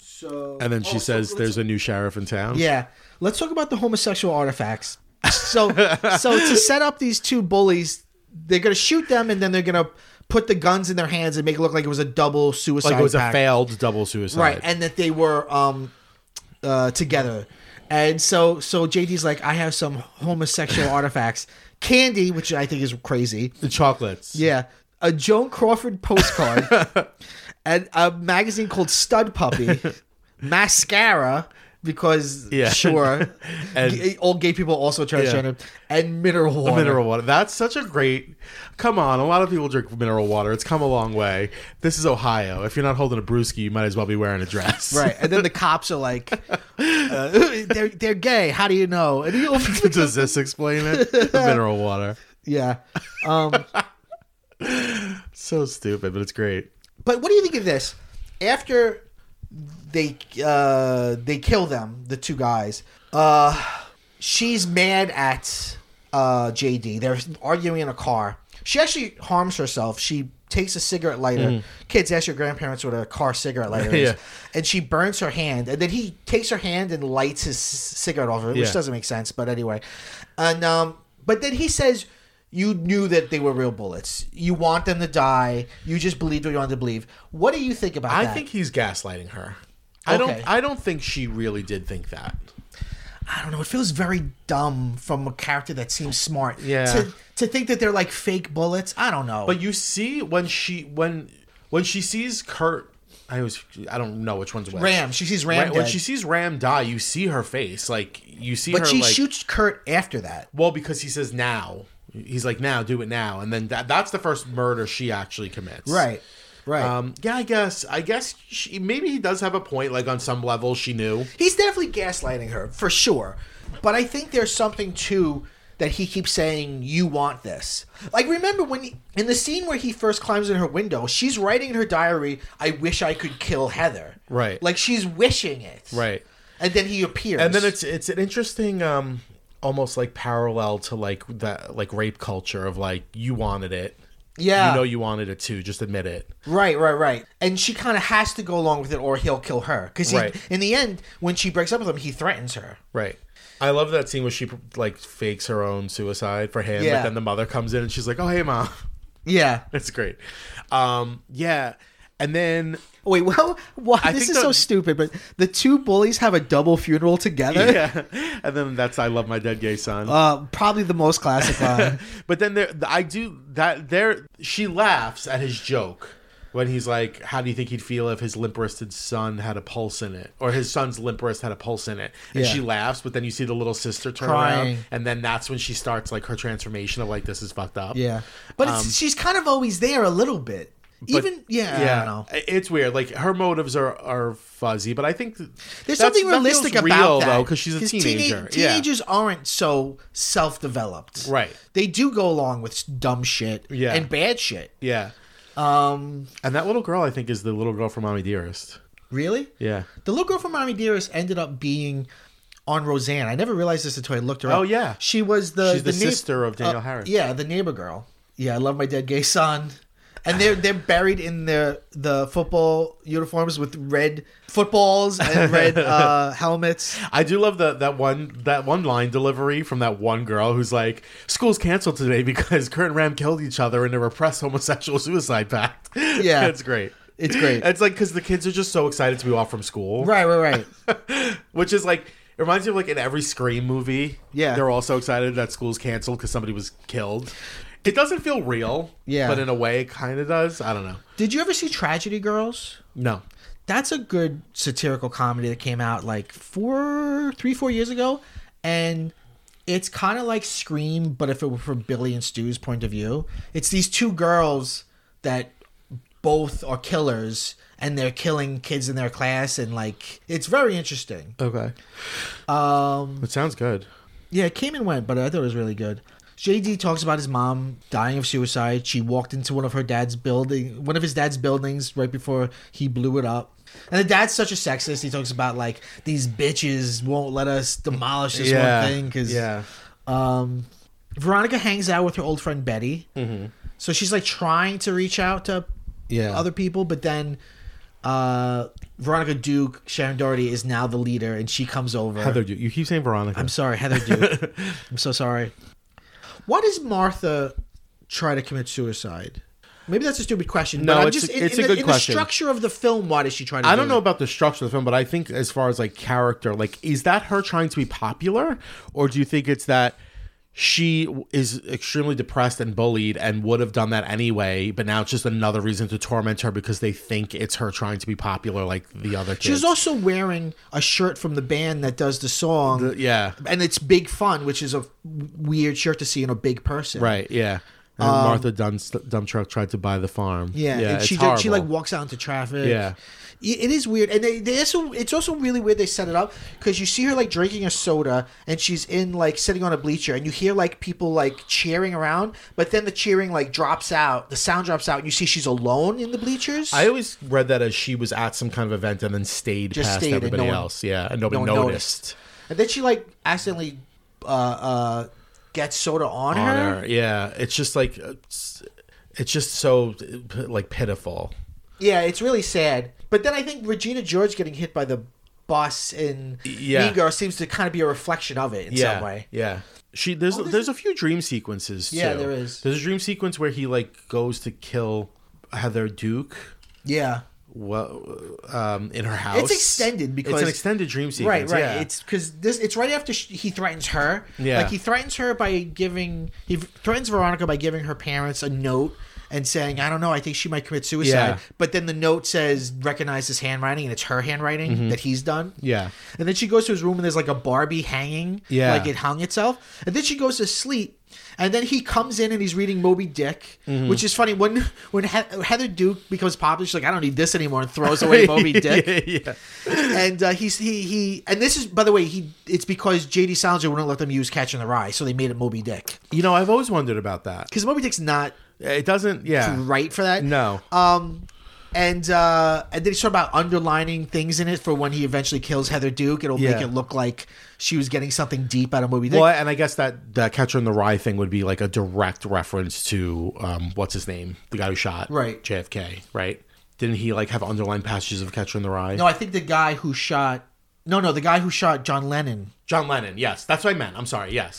So And then she oh, so says, let's- "There's a new sheriff in town." Yeah. Let's talk about the homosexual artifacts. So so to set up these two bullies, they're gonna shoot them and then they're gonna put the guns in their hands and make it look like it was a double suicide. like it was pact. a failed double suicide. Right, and that they were um uh together. And so so J D's like, I have some homosexual artifacts. Candy, which I think is crazy. The chocolates. Yeah. A Joan Crawford postcard and a magazine called Stud Puppy, mascara, because Yeah. sure, And- G- all gay people also transgender, Yeah. and mineral water. Mineral water. That's such a great. Come on, a lot of people drink mineral water. It's come a long way. This is Ohio. If you're not holding a brewski, you might as well be wearing a dress. Right, and then the cops are like, uh, "They're they're gay. How do you know?" And he opens the Does this explain it? The mineral water. yeah. Um, So stupid, but it's great. but what do you think of this? After they uh, they kill them, the two guys. Uh, she's mad at uh, J D. They're arguing in a car. She actually harms herself. She takes a cigarette lighter. Kids, ask your grandparents what a car cigarette lighter is. Yeah. And she burns her hand. And then he takes her hand and lights his c- cigarette off her, which Yeah. doesn't make sense. But anyway. And um, but then he says, you knew that they were real bullets. You want them to die. You just believed what you wanted to believe. What do you think about I that? think he's gaslighting her. I Okay. don't. I don't think she really did think that. I don't know. It feels very dumb from a character that seems smart. Yeah. To to think that they're like fake bullets. I don't know. But you see when she when when she sees Kurt. I was. I don't know which one's which. Ram. She sees Ram Right, when dead. she sees Ram die, you see her face. Like you see but her. she like, shoots Kurt after that. Well, because he says now. He's like, now, do it now. And then that, that's the first murder she actually commits. Right. Right. Um, yeah, I guess. I guess she, maybe he does have a point. Like on some level, she knew. He's definitely gaslighting her for sure. But I think there's something too that he keeps saying, you want this. Like, remember when he, in the scene where he first climbs in her window, she's writing in her diary, I wish I could kill Heather. Right. Like she's wishing it. Right. And then he appears. And then it's it's an interesting, um, almost like parallel to like that like rape culture of like you wanted it. yeah. You know you wanted it too. Just admit it. Right, right, right. And she kind of has to go along with it or he'll kill her. Because Right. in the end, when she breaks up with him, he threatens her. Right. I love that scene where she like fakes her own suicide for him, Yeah. but then the mother comes in and she's like, "Oh, hey, mom." Yeah. It's great. Um, yeah, and then Wait, well, why? I This think is the- so stupid, but the two bullies have a double funeral together? yeah, and then that's "I love my dead gay son." Uh, probably the most classic line. But then there, I do that. There, she laughs at his joke when he's like, "How do you think he'd feel if his limp-wristed son had a pulse in it, or his son's limp wrist had a pulse in it?" And Yeah. she laughs, but then you see the little sister turn Crying. around, and then that's when she starts like her transformation of like, "This is fucked up." Yeah. But it's, Um, she's kind of always there a little bit. But- Even, yeah, I don't know. It's weird. Like her motives are, are fuzzy, but I think th- There's that's- something that realistic feels about real, that. though, because she's a 'Cause teenager. Teenage, yeah. teenagers aren't so self-developed. Right. They do go along with dumb shit Yeah. and bad shit. Yeah. Um, And that little girl, I think, is the little girl from Mommy Dearest. really? Yeah. The little girl from Mommy Dearest ended up being on Roseanne. I never realized this until I looked her up. Oh, yeah. She was the She's the neigh- sister of Daniel uh, Harris. Yeah, the neighbor girl. Yeah, I love my dead gay son. And they're they're buried in their the football uniforms with red footballs and red uh, helmets. I do love the, that one that one line delivery from that one girl who's like, "School's canceled today because Kurt and Ram killed each other in a repressed homosexual suicide pact." Yeah. It's great. It's great. It's like because the kids are just so excited to be off from school. Right, right, right. Which is like, it reminds me of like in every Scream movie. Yeah. They're all so excited that school's canceled because somebody was killed. It doesn't feel real. Yeah. But in a way, it kind of does. I don't know. Did you ever see Tragedy Girls? No. That's a good satirical comedy that came out like four, three, four years ago, and it's kind of like Scream, but if it were from Billy and Stu's point of view. It's these two girls that both are killers, and they're killing kids in their class, and like it's very interesting. Okay. Um, It sounds good. yeah, it came and went, but I thought it was really good. J D talks about his mom dying of suicide. She walked into one of her dad's building, one of his dad's buildings right before he blew it up. And the dad's such a sexist. He talks about like these bitches won't let us demolish this Yeah. one thing because Yeah. um, Veronica hangs out with her old friend Betty. Mm-hmm. So she's like trying to reach out to Yeah. other people, but then uh, Veronica Duke, Sharon Doherty, is now the leader, and she comes over. Heather Duke. You keep saying Veronica. I'm sorry, Heather Duke. I'm so sorry. Why does Martha try to commit suicide? Maybe that's a stupid question. No, but I'm it's just a- in, it's in a the, good in question. the structure of the film. Why does she try to? I do don't know it? about the structure of the film, but I think as far as like character, like is that her trying to be popular, or do you think it's that she is extremely depressed and bullied and would have done that anyway, but now it's just another reason to torment her because they think it's her trying to be popular like the other kids. She was also wearing a shirt from the band that does the song. The- yeah. And it's Big Fun, which is a weird shirt to see in a big person. Right, yeah. And Um, Martha Dunn, Dumbtruck tried to buy the farm. Yeah, yeah and it's she does, she like horrible. walks out into traffic. Yeah. It it is weird, and they, they also it's also really weird they set it up because you see her like drinking a soda and she's in like sitting on a bleacher and you hear like people like cheering around, but then the cheering like drops out, the sound drops out, and you see she's alone in the bleachers. I always read that as she was at some kind of event and then stayed Just past stayed and everybody no one- else. Yeah, and nobody no one noticed. and then she like accidentally uh, uh, gets soda on, On her. her. Yeah, it's just like it's, it's just so like pitiful. Yeah, it's really sad. But then I think Regina George getting hit by the bus in Yeah. Mean Girls seems to kind of be a reflection of it in yeah, some way. Yeah. She there's Oh, there's there's a few dream sequences too. Yeah, there is. There's a dream sequence where he like goes to kill Heather Duke. Yeah. Well, um, in her house. It's extended because it's an extended dream sequence. Right, right. Yeah. It's because this. It's right after she, he threatens her. Yeah. Like he threatens her by giving. He threatens Veronica by giving her parents a note and saying, "I don't know. I think she might commit suicide." Yeah. But then the note says, "Recognize his handwriting," and it's her handwriting Mm-hmm. that he's done. yeah. And then she goes to his room and there's like a Barbie hanging. Yeah. Like it hung itself. And then she goes to sleep. And then he comes in and he's reading Moby Dick, Mm-hmm. which is funny. When when he- Heather Duke becomes popular, she's like, "I don't need this anymore," and throws away Moby Dick. yeah, yeah. And uh, he's he he and this is, by the way, he it's because J D Salinger wouldn't let them use Catch in the Rye, so they made it Moby Dick You know, I've always wondered about that. because Moby Dick's not It doesn't. Yeah. right for that. No. Um, and uh, and then he's talking about underlining things in it for when he eventually kills Heather Duke. It'll Yeah. make it look like she was getting something deep out of Moby Dick. Well, and I guess that that Catcher in the Rye thing would be like a direct reference to um, what's his name, the guy who shot Right. J F K, right? Didn't he like have underlined passages of Catcher in the Rye? No, I think the guy who shot. No, no, the guy who shot John Lennon. John Lennon. Yes, that's what I meant. I'm sorry. Yes.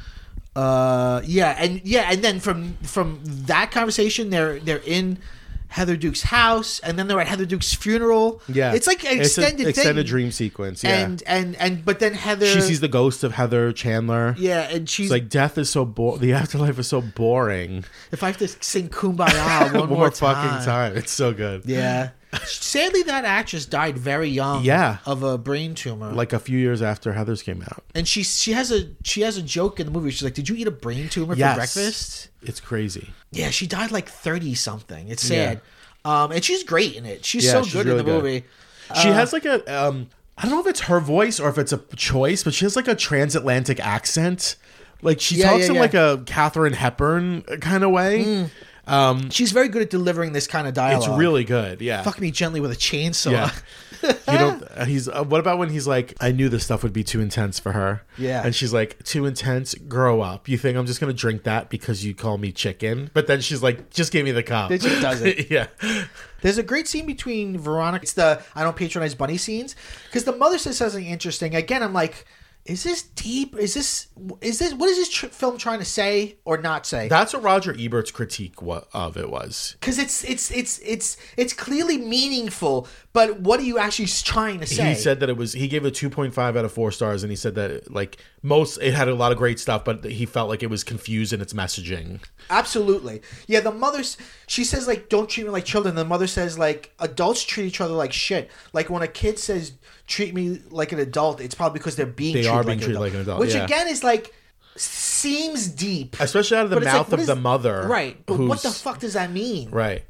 Uh, yeah, and yeah, and then from from that conversation, they're they're in Heather Duke's house, and then they're at Heather Duke's funeral. Yeah, it's like an It's an extended extended thing. dream sequence. Yeah, And and and but then Heather, she sees the ghost of Heather Chandler. yeah, and she's It's like death is so bo- the afterlife is so boring. if I have to sing Kumbaya one, One more, more time. fucking time. It's so good. Yeah. Sadly, that actress died very young. Yeah. of a brain tumor. Like a few years after Heather's came out. and she she has a she has a joke in the movie. She's like, "Did you eat a brain tumor Yes. for breakfast?" It's crazy. Yeah, she died like thirty something. It's sad. Um, and she's great in it. She's Yeah, so she's good really in the good. movie. She Uh, has like a um I don't know if it's her voice or if it's a choice, but she has like a transatlantic accent. Like she Yeah, talks yeah, in yeah. like a Katharine Hepburn kind of way. Um She's very good at delivering this kind of dialogue. it's really good. Yeah. Fuck me gently with a chainsaw. Yeah. You know, he's. Uh, what about when he's like, "I knew this stuff would be too intense for her." Yeah. and she's like, "Too intense? Grow up. You think I'm just gonna drink that because you call me chicken?" But then she's like, "Just give me the cup." Then she does it. Yeah, There's a great scene between Veronica. It's the I don't patronize bunny scenes because the mother says something interesting. Again, I'm like, is this deep? Is this is this what is this tr- film trying to say or not say? that's what Roger Ebert's critique wa- of it was. Because it's it's it's it's it's clearly meaningful, but what are you actually trying to say? He said that it was. He gave it two point five out of four stars, and he said that like most, it had a lot of great stuff, but he felt like it was confused in its messaging. Absolutely. Yeah, the mother's she says like don't treat me like children. The mother says like adults treat each other like shit. Like when a kid says treat me like an adult, it's probably because they're being They treated, are like, being an treated adult. like an adult, Which yeah. again is like seems deep. Especially out of the But it's like, mouth what of is- the mother. Right. But what the who's- fuck does that mean? Right.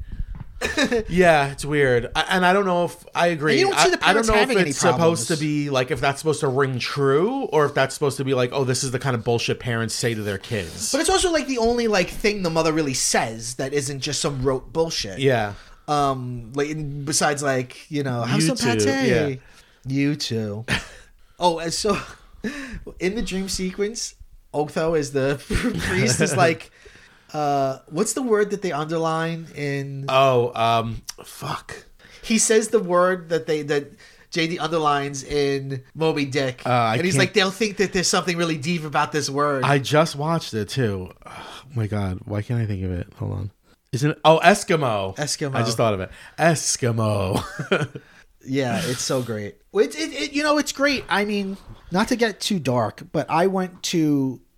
Yeah, it's weird, I, and I don't know if I agree. And you don't see the I, I don't parents know if having any it's supposed problems. to be like if that's supposed to ring true, or if that's supposed to be like, oh, this is the kind of bullshit parents say to their kids. But it's also like the only like thing the mother really says that isn't just some rote bullshit. yeah, Um, like besides like you know have You some too, pate. yeah. You too. Oh, and so in the dream sequence, Otho is the priest is like, uh, what's the word that they underline in? Oh, um, fuck. He says the word that they that J D underlines in Moby Dick, Uh, I and he's can't- like, they'll think that there's something really deep about this word. I just watched it too. Oh my god, why can't I think of it? Hold on. Isn't it? Oh, Eskimo. Eskimo. I just thought of it. Eskimo. Yeah, it's so great. It, it, it, you know, it's great. I mean, not to get too dark, but I went to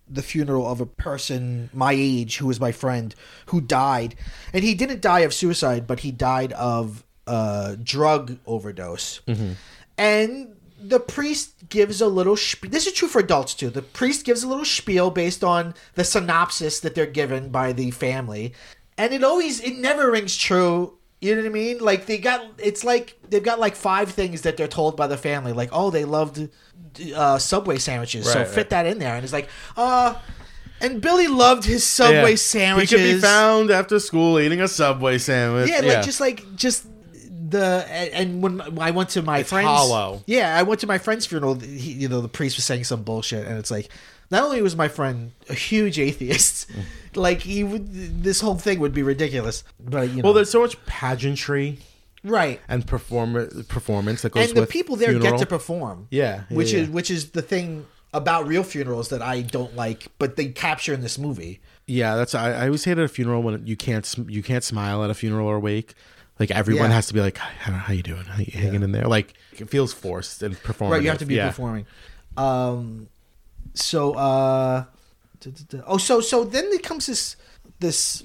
the funeral of a person my age who was my friend who died, and he didn't die of suicide, but he died of uh, drug overdose. Mm-hmm. And the priest gives a little sp- this is true for adults too. The priest gives a little spiel based on the synopsis that they're given by the family, and it always it never rings true. You know what I mean? Like they got it's like they've got like five things that they're told by the family, like, oh, they loved uh, Subway sandwiches, right, so fit right. that in there. And it's like, uh and Billy loved his Subway yeah. sandwiches. He could be found after school eating a Subway sandwich. Yeah, yeah. like just like just the and when I went to my it's friend's hollow. Yeah, I went to my friend's funeral. He, you know, the priest was saying some bullshit, and it's like, not only was my friend a huge atheist, like he would, this whole thing would be ridiculous. But you know. Well, there's so much pageantry, right, and perform performance that goes and the with people there funeral. get to perform. Yeah, yeah which yeah. is which is the thing about real funerals that I don't like, but they capture in this movie. Yeah, that's I, I always hate at a funeral when you can't you can't smile at a funeral or wake. Like everyone yeah. has to be like, how, how you doing? How you hanging yeah. in there? Like it feels forced and performative. Right, you have to be yeah. performing. Um, so uh, da, da, da. oh, so so then there comes this this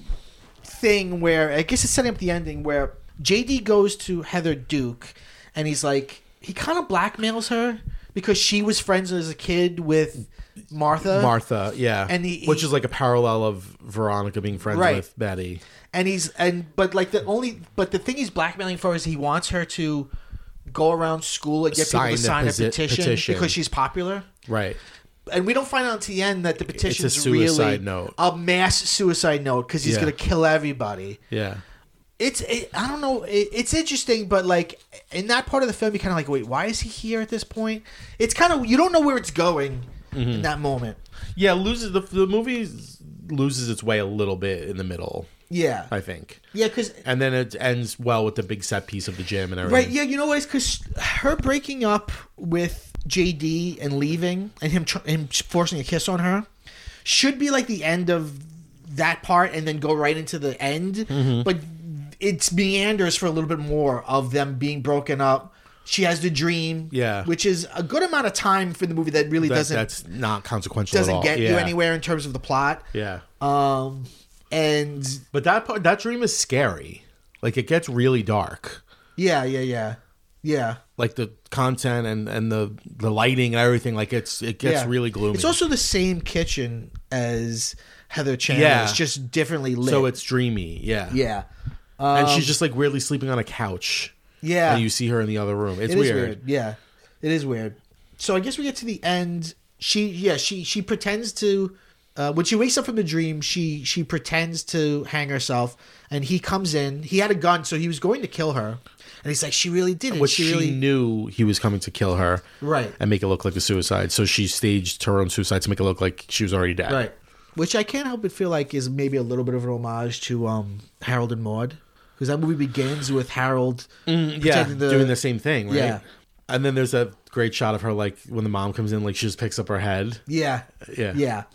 thing where I guess it's setting up the ending where J D goes to Heather Duke, and he's like he kind of blackmails her because she was friends as a kid with Martha. Martha, yeah, and he, which he, is like a parallel of Veronica being friends right. with Betty. And he's and but like the only but the thing he's blackmailing for is he wants her to go around school and get sign people to sign posi- a petition, petition because she's popular. Right. And we don't find out until the end that the petition is suicide really note. a mass suicide note because he's Yeah. going to kill everybody. Yeah. It's it, I don't know. It, it's interesting, but like in that part of the film, you kind of like, wait, why is he here at this point? It's kind of you don't know where it's going mm-hmm. in that moment. Yeah, loses the the movie loses its way a little bit in the middle. Yeah, I think. Yeah, because and then it ends well with the big set piece of the gym and everything. Right? Yeah, you know what? It's because her breaking up with J D and leaving, and him tr- him forcing a kiss on her, should be like the end of that part, and then go right into the end. Mm-hmm. But it's meanders for a little bit more of them being broken up. She has the dream, yeah, which is a good amount of time for the movie that really that, doesn't. That's not consequential. Doesn't at all. get yeah. you anywhere in terms of the plot. Yeah. Um. And but that part, that dream is scary. Like it gets really dark. Yeah, yeah, yeah, yeah. Like the content and, and the the lighting and everything. Like it's it gets yeah. really gloomy. It's also the same kitchen as Heather Chandler. Yeah. It's just differently lit. So it's dreamy. Yeah. Yeah. Um, and she's just like weirdly sleeping on a couch. Yeah. And you see her in the other room. It's it weird. Is weird. Yeah. It is weird. So I guess we get to the end. She yeah she she pretends to. Uh, when she wakes up from the dream, she she pretends to hang herself, and he comes in. He had a gun, so he was going to kill her, and he's like, "She really didn't." Which she, she really knew he was coming to kill her, right, and make it look like a suicide. So she staged her own suicide to make it look like she was already dead, right. Which I can't help but feel like is maybe a little bit of an homage to um, Harold and Maude, because that movie begins with Harold, mm, yeah, to, doing the same thing, right? Yeah. And then there's a great shot of her, like when the mom comes in, like she just picks up her head. Yeah, yeah, yeah.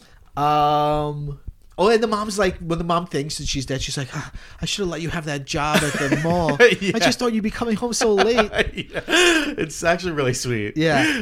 Um. Oh, and the mom's like, when the mom thinks that she's dead, she's like, ah, I should have let you have that job at the mall. yeah. I just thought you'd be coming home so late. yeah. It's actually really sweet. Yeah.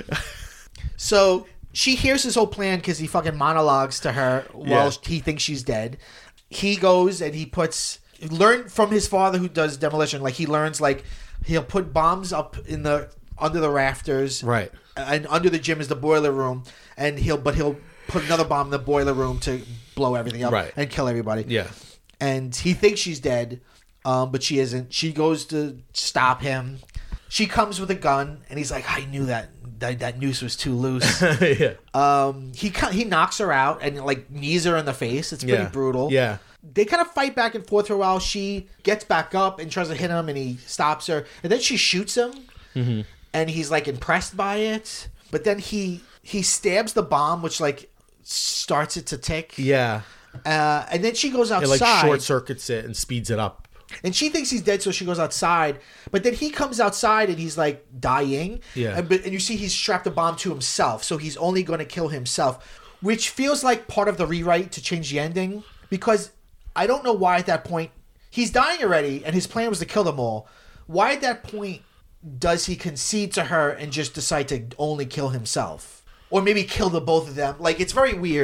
So she hears his whole plan because he fucking monologues to her while yeah. he thinks she's dead. He goes and he puts, learn from his father who does demolition. Like he learns, like he'll put bombs up in the under the rafters, right? And under the gym is the boiler room, and he'll but he'll. put another bomb in the boiler room to blow everything up right. and kill everybody. Yeah. And he thinks she's dead, um, but she isn't. She goes to stop him. She comes with a gun, and he's like, I knew that that, that noose was too loose. yeah. Um, he he knocks her out and like knees her in the face. It's pretty yeah. brutal. Yeah. They kind of fight back and forth for a while. She gets back up and tries to hit him, and he stops her. And then she shoots him, mm-hmm. and he's like impressed by it. But then he he stabs the bomb, which like starts it to tick. Yeah. Uh, and then she goes outside. It like short circuits it and speeds it up. And she thinks he's dead, so she goes outside. But then he comes outside and he's like dying. Yeah. And, and you see he's strapped a bomb to himself, so he's only going to kill himself, which feels like part of the rewrite to change the ending. Because I don't know why at that point, he's dying already, and his plan was to kill them all. Why at that point does he concede to her and just decide to only kill himself? Or maybe kill the both of them. Like, it's very weird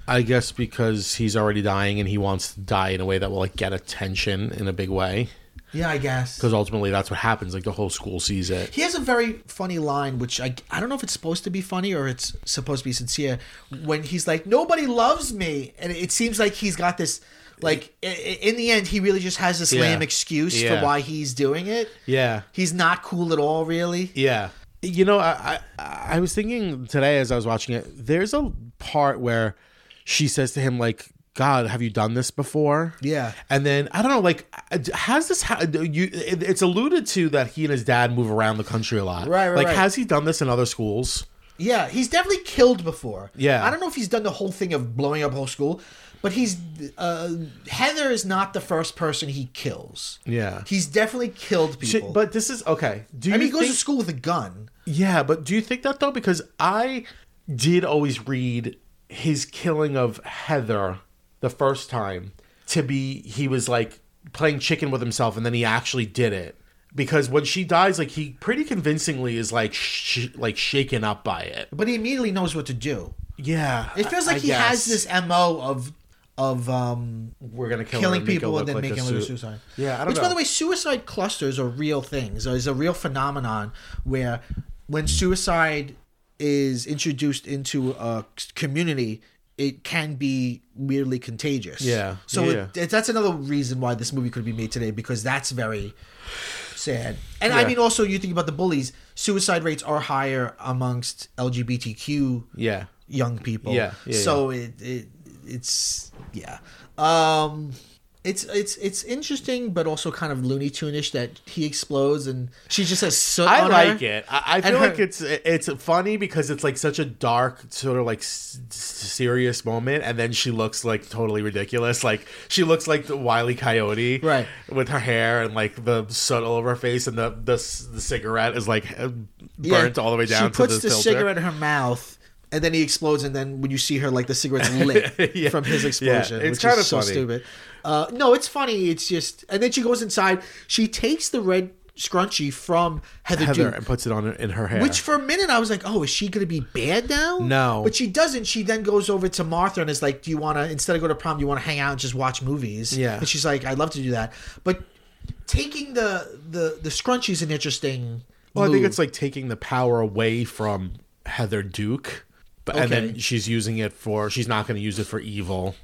I guess because he's already dying and he wants to die in a way that will like get attention in a big way. Yeah, I guess. Because ultimately that's what happens. Like the whole school sees it. He has a very funny line, which I, I don't know if it's supposed to be funny or it's supposed to be sincere, when he's like, nobody loves me. And it seems like he's got this, like, in the end, he really just has this Yeah. lame excuse Yeah. for why he's doing it. Yeah. He's not cool at all, really. Yeah. You know, I, I I was thinking today as I was watching it, there's a part where she says to him, like, God, have you done this before? Yeah. And then, I don't know, like, has this, ha- you? It, it's alluded to that he and his dad move around the country a lot. Right, right, Like, right. has he done this in other schools? Yeah, he's definitely killed before. Yeah. I don't know if he's done the whole thing of blowing up a whole school, but he's uh, Heather is not the first person he kills. Yeah. He's definitely killed Shit, people. but this is, okay. Do you I mean, he goes think, to school with a gun. Yeah, but do you think that, though? Because I did always read his killing of Heather the first time to be he was like playing chicken with himself and then he actually did it, because when she dies, like, he pretty convincingly is like sh- like shaken up by it. But he immediately knows what to do. Yeah, It feels I- like I he guess. has this M O of of um, we're gonna kill killing her and make her people look and then like making a them look su- suicide. Yeah, I don't Which, know. by the way, suicide clusters are real things. There's a real phenomenon where when suicide is introduced into a community, it can be weirdly contagious. Yeah. So Yeah, it, that's another reason why this movie could be made today, because that's very sad. And Yeah. I mean, also, you think about the bullies, suicide rates are higher amongst L G B T Q Yeah, young people. Yeah, yeah, so It, it it's yeah. Um it's it's it's interesting, but also kind of Looney Tune-ish that he explodes and she just has soot I on like her. it. I, I And feel her- like it's it's funny because it's like such a dark, sort of like s- s- serious moment, and then she looks like totally ridiculous. Like she looks like the Wile E. Coyote, Right. with her hair and like the soot all over her face, and the the, c- the cigarette is like burnt Yeah, all the way down. She puts to the, the, filter. cigarette in her mouth, and then he explodes, and then when you see her, like the cigarette's lit Yeah. from his explosion. Yeah, it's which kinda is so funny. stupid. Uh, no, it's funny. It's just, and then she goes inside. She takes the red scrunchie from Heather, Heather Duke, and puts it on in her hair. which for a minute I was like, oh, is she going to be bad now? No. But she doesn't. She then goes over to Martha and is like, do you want to, instead of go to prom, do you want to hang out and just watch movies? Yeah. And she's like, I'd love to do that. But taking the the, the scrunchie is an interesting well, I think move. it's like taking the power away from Heather Duke, but and Okay. then she's using it for. She's not going to use it for evil.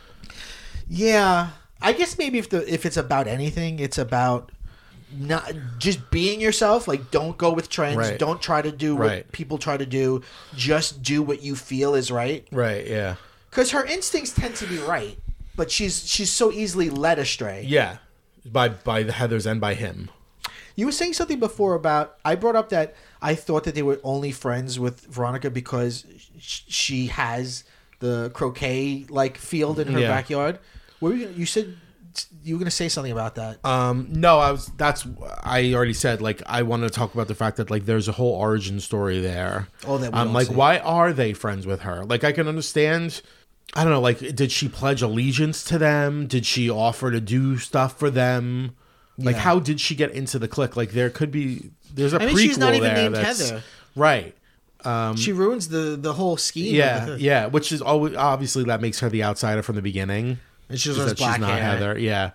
Yeah. I guess maybe if the if it's about anything, it's about not just being yourself. Like, don't go with trends. Right. Don't try to do what Right. people try to do. Just do what you feel is right. Right. Yeah. Because her instincts tend to be right, but she's she's so easily led astray. Yeah. By by the Heathers and by him. You were saying something before about, I brought up that I thought that they were only friends with Veronica because sh- she has the croquet like field in her Yeah. backyard. What were you, you said you were going to say something about that. Um, no, I was. That's I already said. Like, I wanted to talk about the fact that like there's a whole origin story there. Oh, that we um, don't like see. why are they friends with her? Like, I can understand. I don't know. Like, did she pledge allegiance to them? Did she offer to do stuff for them? Like, Yeah. how did she get into the clique? Like, there could be. There's a I mean, prequel she's not even there named that's Heather. right. She ruins the the whole scheme. Yeah, of the, yeah. Which is always obviously that makes her the outsider from the beginning. And she is has that black she's not hair. Heather. Yeah.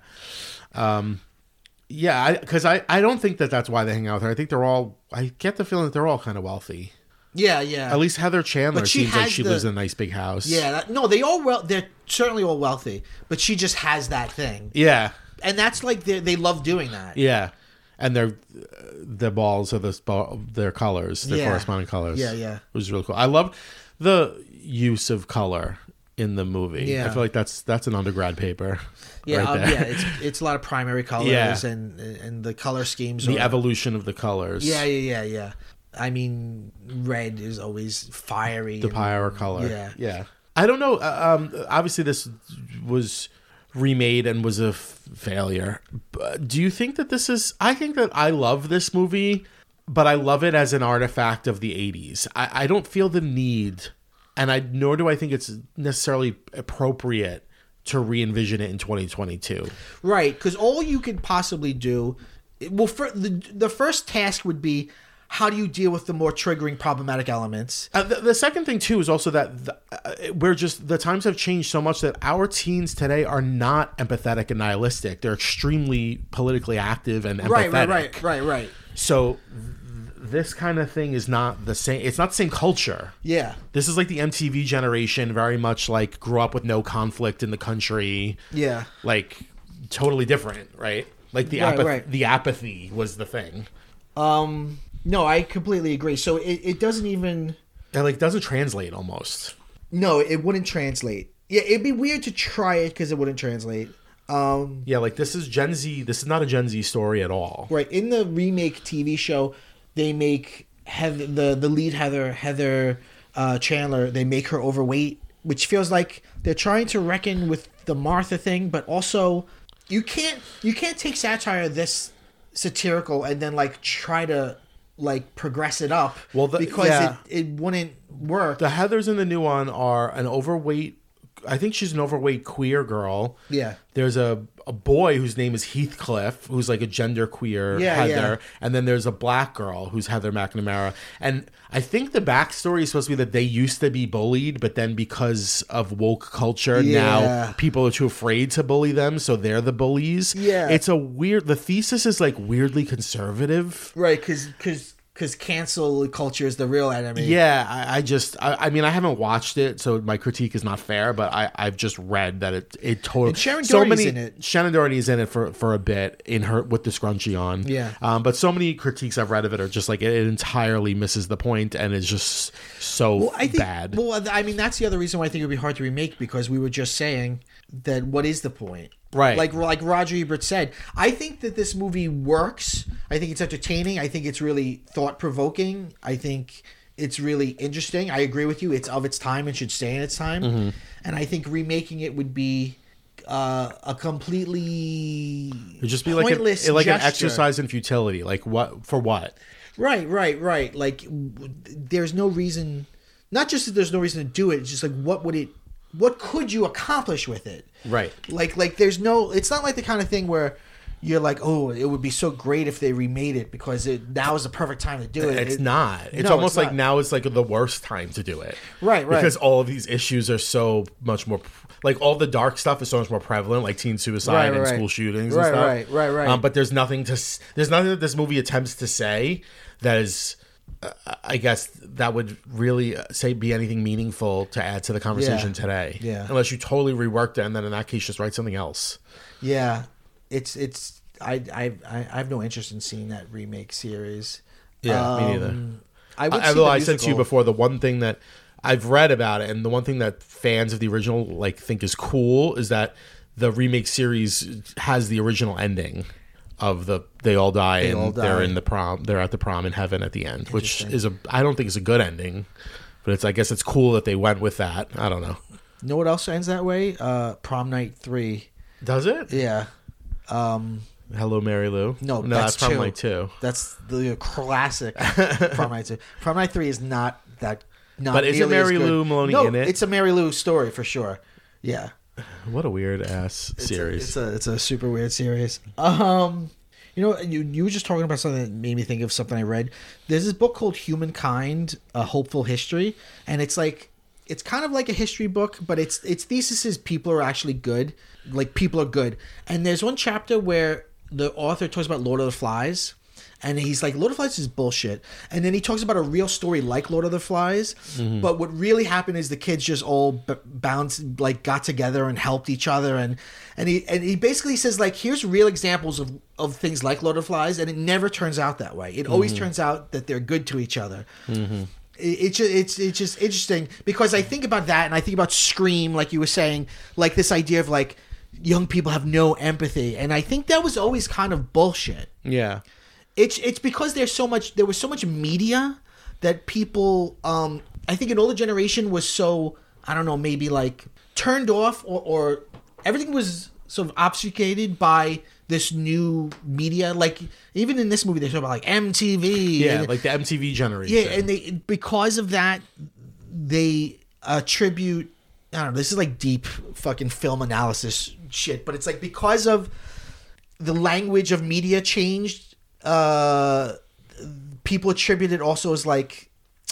Um, yeah, because I, I, I don't think that that's why they hang out with her. I think they're all. I get the feeling that they're all kind of wealthy. Yeah, yeah. At least Heather Chandler But she seems like has she the- lives in a nice big house. Yeah, that, no, they all well. They're certainly all wealthy, but she just has that thing, Yeah. and that's like they they love doing that. Yeah. And their their balls are the ball, their colors, their Yeah. corresponding colors. Yeah, yeah. It was really cool. I love the use of color in the movie. Yeah. I feel like that's that's an undergrad paper. Yeah, right um, there. yeah. It's it's a lot of primary colors Yeah. and and the color schemes. The are, evolution of the colors. Yeah, yeah, yeah, yeah. I mean, red is always fiery. The and- power color. Yeah. Yeah. I don't know. uh, Um, obviously, this was remade and was a f- failure. But do you think that this is... I think that I love this movie, but I love it as an artifact of the eighties. I, I don't feel the need, and I nor do I think it's necessarily appropriate to re-envision it in twenty twenty-two. Right, because all you could possibly do, well, for the the first task would be, how do you deal with the more triggering problematic elements? Uh, the, the second thing too is also that the, uh, we're just the times have changed so much that our teens today are not empathetic and nihilistic. They're extremely politically active and empathetic. Right, right, right, right, right. So th- this kind of thing is not the same. It's not the same culture. Yeah. This is like the M T V generation, very much like grew up with no conflict in the country. Yeah. Like totally different, right? Like the Right, apath- right. the apathy was the thing. Um. No, I completely agree. So it, it doesn't even. It like doesn't translate almost. No, it wouldn't translate. Yeah, it'd be weird to try it because it wouldn't translate. Um. Yeah, like this is Gen Z. This is not a Gen Z story at all. Right, in the remake T V show, they make Heather, the the lead Heather Heather uh, Chandler. They make her overweight, which feels like they're trying to reckon with the Martha thing, but also you can't you can't take satire this satirical and then like try to like progress it up. Well, the- because yeah. it it wouldn't work. The Heathers in the new one are an overweight. I think she's an overweight queer girl. Yeah. There's a, a boy whose name is Heathcliff, who's like a gender queer Yeah, Heather. yeah. And then there's a black girl who's Heather McNamara. And I think the backstory is supposed to be that they used to be bullied, but then because of woke culture, Yeah. now people are too afraid to bully them, so they're the bullies. Yeah. It's a weird, the thesis is like weirdly conservative. Right, because because because cancel culture is the real enemy. Yeah, I, I just, I, I mean, I haven't watched it, so my critique is not fair. But I, I've just read that it, it totally. And Sharon so Doherty's many, in it. Sharon Doherty's in it for, for a bit in her with the scrunchie on. Yeah. Um, but so many critiques I've read of it are just like it entirely misses the point, and it's just so Well, I think, bad. Well, I mean, that's the other reason why I think it would be hard to remake, because we were just saying that what is the point? Right. Like like Roger Ebert said, I think that this movie works. I think it's entertaining. I think it's really thought-provoking. I think it's really interesting. I agree with you. It's of its time and should stay in its time. Mm-hmm. And I think remaking it would be uh, a completely It'd just be like an, pointless like an gesture. exercise in futility. Like what for what? Right, right, right. Like, w- there's no reason. Not just that there's no reason to do it. It's just like, what would it? What could you accomplish with it? Right. Like, like there's no. It's not like the kind of thing where you're like, oh, it would be so great if they remade it because it now is the perfect time to do it. It's It- not. It's No, almost it's like not. now is like the worst time to do it. Right, right. Because all of these issues are so much more, like all the dark stuff is so much more prevalent, like teen suicide Right, and right. school shootings Right, and stuff. right, right, right. Um, but there's nothing to, s- there's nothing that this movie attempts to say that is, uh, I guess that would really uh, say be anything meaningful to add to the conversation Yeah. today. Yeah. Unless you totally reworked it, and then in that case, just write something else. Yeah, it's it's. I I I have no interest in seeing that remake series. Yeah, me neither. Um, I would. I, see although the I said to you musical. before, the one thing that I've read about it, and the one thing that fans of the original like think is cool, is that the remake series has the original ending of the they all die They and all they're die. in the prom, they're at the prom in heaven at the end, which Interesting. is a I don't think is a good ending, but it's I guess it's cool that they went with that. I don't know. You know what else ends that way? Uh, Prom Night three. Does it? Yeah. Um, Hello, Mary Lou. No, no, that's that's, from two. like two. that's the classic Prom Night two. Prom Night three is not that. Not But isn't nearly as Mary good. Lou Maloney no, in it? It's a Mary Lou story for sure. Yeah. What a weird ass series. It's a it's a super weird series. Um, you know, you you were just talking about something that made me think of something I read. There's this book called Humankind: A Hopeful History, and it's like it's kind of like a history book, but its its thesis is people are actually good, like people are good. And there's one chapter where the author talks about Lord of the Flies. And he's like, Lord of the Flies is bullshit. And then he talks about a real story like Lord of the Flies. Mm-hmm. But what really happened is the kids just all b- bounced, like got together and helped each other. And and he and he basically says like, here's real examples of, of things like Lord of the Flies. And it never turns out that way. It always Mm-hmm. turns out that they're good to each other. Mm-hmm. It, it's just, it's it's just interesting because I think about that and I think about Scream, like you were saying, like this idea of like young people have no empathy. And I think that was always kind of bullshit. yeah. It's it's because there's so much there was so much media that people um I think an older generation was so I don't know maybe like turned off or, or everything was sort of obfuscated by this new media. Like even in this movie they talk about like M T V. Yeah, and, like the M T V generation. yeah, and they because of that they attribute I don't know, this is like deep fucking film analysis shit, but it's like because of the language of media changed, uh, people attribute it also as like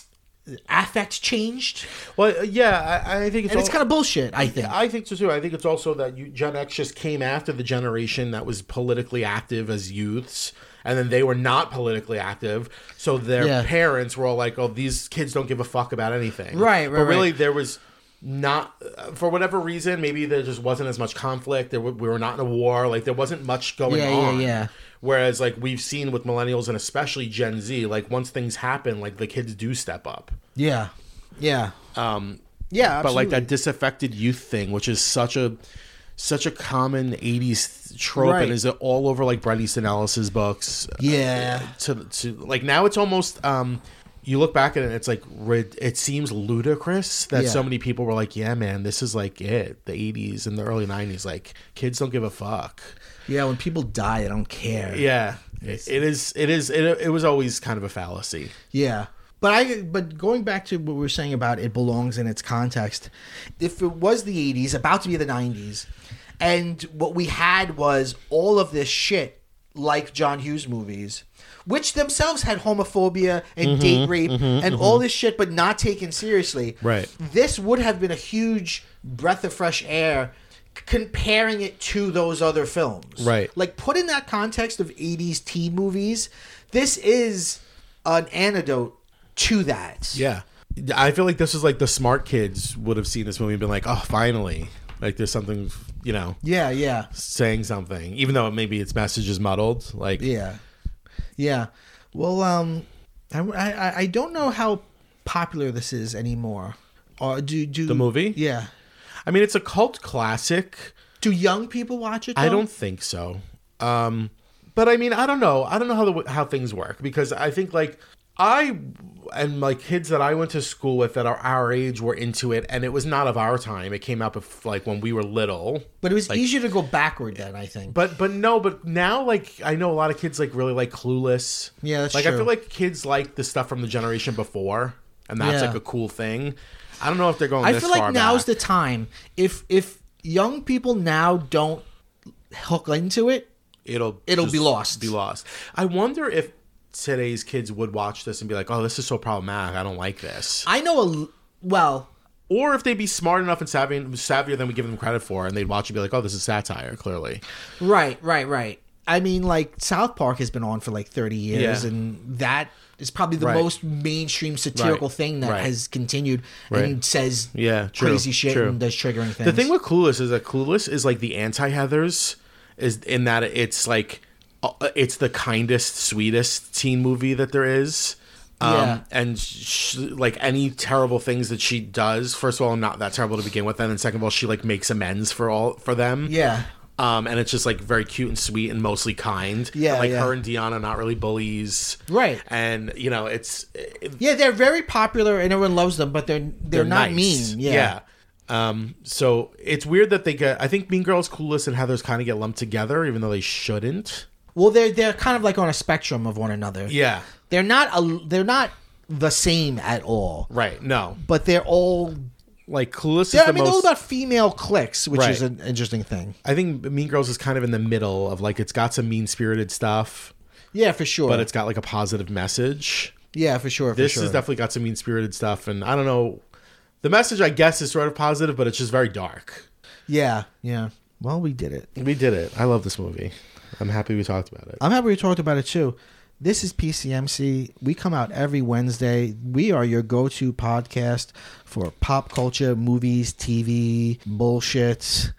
affect changed. Well, yeah, I, I think it's and all, it's kind of bullshit. I think. I think so too. I think it's also that you, Gen X just came after the generation that was politically active as youths, and then they were not politically active. So their Yeah. parents were all like, "Oh, these kids don't give a fuck about anything." Right, right, But really, right. there was not, for whatever reason, maybe there just wasn't as much conflict. There, w- we were not in a war. Like there wasn't much going Yeah, yeah, on. yeah. Whereas, like we've seen with millennials and especially Gen Z, like once things happen, like the kids do step up. Yeah. Yeah. Um, Yeah. Absolutely. but like that disaffected youth thing, which is such a such a common eighties trope, Right. and is all over like Bret Easton Ellis's books. Yeah. Uh, to to like now it's almost um, you look back at it, and it's like rid- it seems ludicrous that Yeah. so many people were like, "Yeah, man, this is like it." The eighties and the early nineties, like kids don't give a fuck. Yeah. When people die, I don't care. Yeah, it, it is. It is. It, it was always kind of a fallacy. Yeah. But I but going back to what we were saying about it belongs in its context, if it was the eighties, about to be the nineties, and what we had was all of this shit like John Hughes movies, which themselves had homophobia and date rape and all this shit, but not taken seriously. Right. This would have been a huge breath of fresh air c- comparing it to those other films. Right. Like, put in that context of eighties teen movies, this is an antidote to that. Yeah. I feel like this was like the smart kids would have seen this movie and been like, oh, finally. Like there's something, you know, Yeah, yeah, saying something. Even though maybe its message is muddled. Like, yeah, yeah. Well, um, I, I, I don't know how popular this is anymore. Or do do the movie? Yeah. I mean, it's a cult classic. Do young people watch it? Though? I don't think so. Um, but I mean, I don't know. I don't know how the, how things work, because I think like I and like kids that I went to school with that are our age were into it, and it was not of our time. It came out of like when we were little. But it was like, easier to go backward then, I think. But but no, but now like I know a lot of kids like really like Clueless. Yeah, that's like true. I feel like kids like the stuff from the generation before, and that's Yeah. like a cool thing. I don't know if they're going. I this feel like far now's back. the time. If if young people now don't hook into it, it'll it'll just be lost. Be lost. I wonder if today's kids would watch this and be like, "Oh, this is so problematic. I don't like this." I know a well. Or if they'd be smart enough and savvy, savvier than we give them credit for, and they'd watch and be like, "Oh, this is satire." Clearly, Right, right, right. I mean, like South Park has been on for like thirty years, Yeah. and that is probably the Right. most mainstream satirical Right, thing that right. has continued Right. and says Yeah, true, crazy shit true. and does triggering things. the thing with Clueless is that Clueless is like the anti-Heathers, is in that it's like uh, it's the kindest, sweetest teen movie that there is. Um, Yeah. And sh- like any terrible things that she does, first of all, not that terrible to begin with, and then second of all, she like makes amends for all for them. Yeah. Um, and it's just like very cute and sweet and mostly kind. Yeah, And, like yeah. her and Deanna not really bullies. Right. And you know, it's it, Yeah, they're very popular and everyone loves them, but they're they're, they're not nice. mean. Yeah. Yeah. Um, so it's weird that they get. I think Mean Girls, Clueless, and Heathers kind of get lumped together, even though they shouldn't. Well, they're they're kind of like on a spectrum of one another. Yeah. They're not a, they're not the same at all, Right. No. but they're all. Like Clueless is They're, the I mean, most. they're all about female cliques, which Right. is an interesting thing. I think Mean Girls is kind of in the middle of like it's got some mean spirited stuff, Yeah, for sure. but it's got like a positive message. yeah, for sure. For This sure. has definitely got some mean spirited stuff, and I don't know. The message, I guess, is sort of positive, but it's just very dark. Yeah, yeah. Well, we did it. We did it. I love this movie. I'm happy we talked about it. I'm happy we talked about it too. This is P C M C. We come out every Wednesday. We are your go-to podcast for pop culture, movies, T V, bullshit,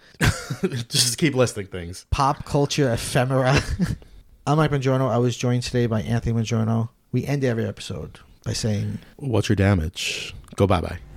Just keep listing things. pop culture ephemera. I'm Mike Bongiorno. I was joined today by Anthony Bongiorno. We end every episode by saying, What's your damage? Go bye bye.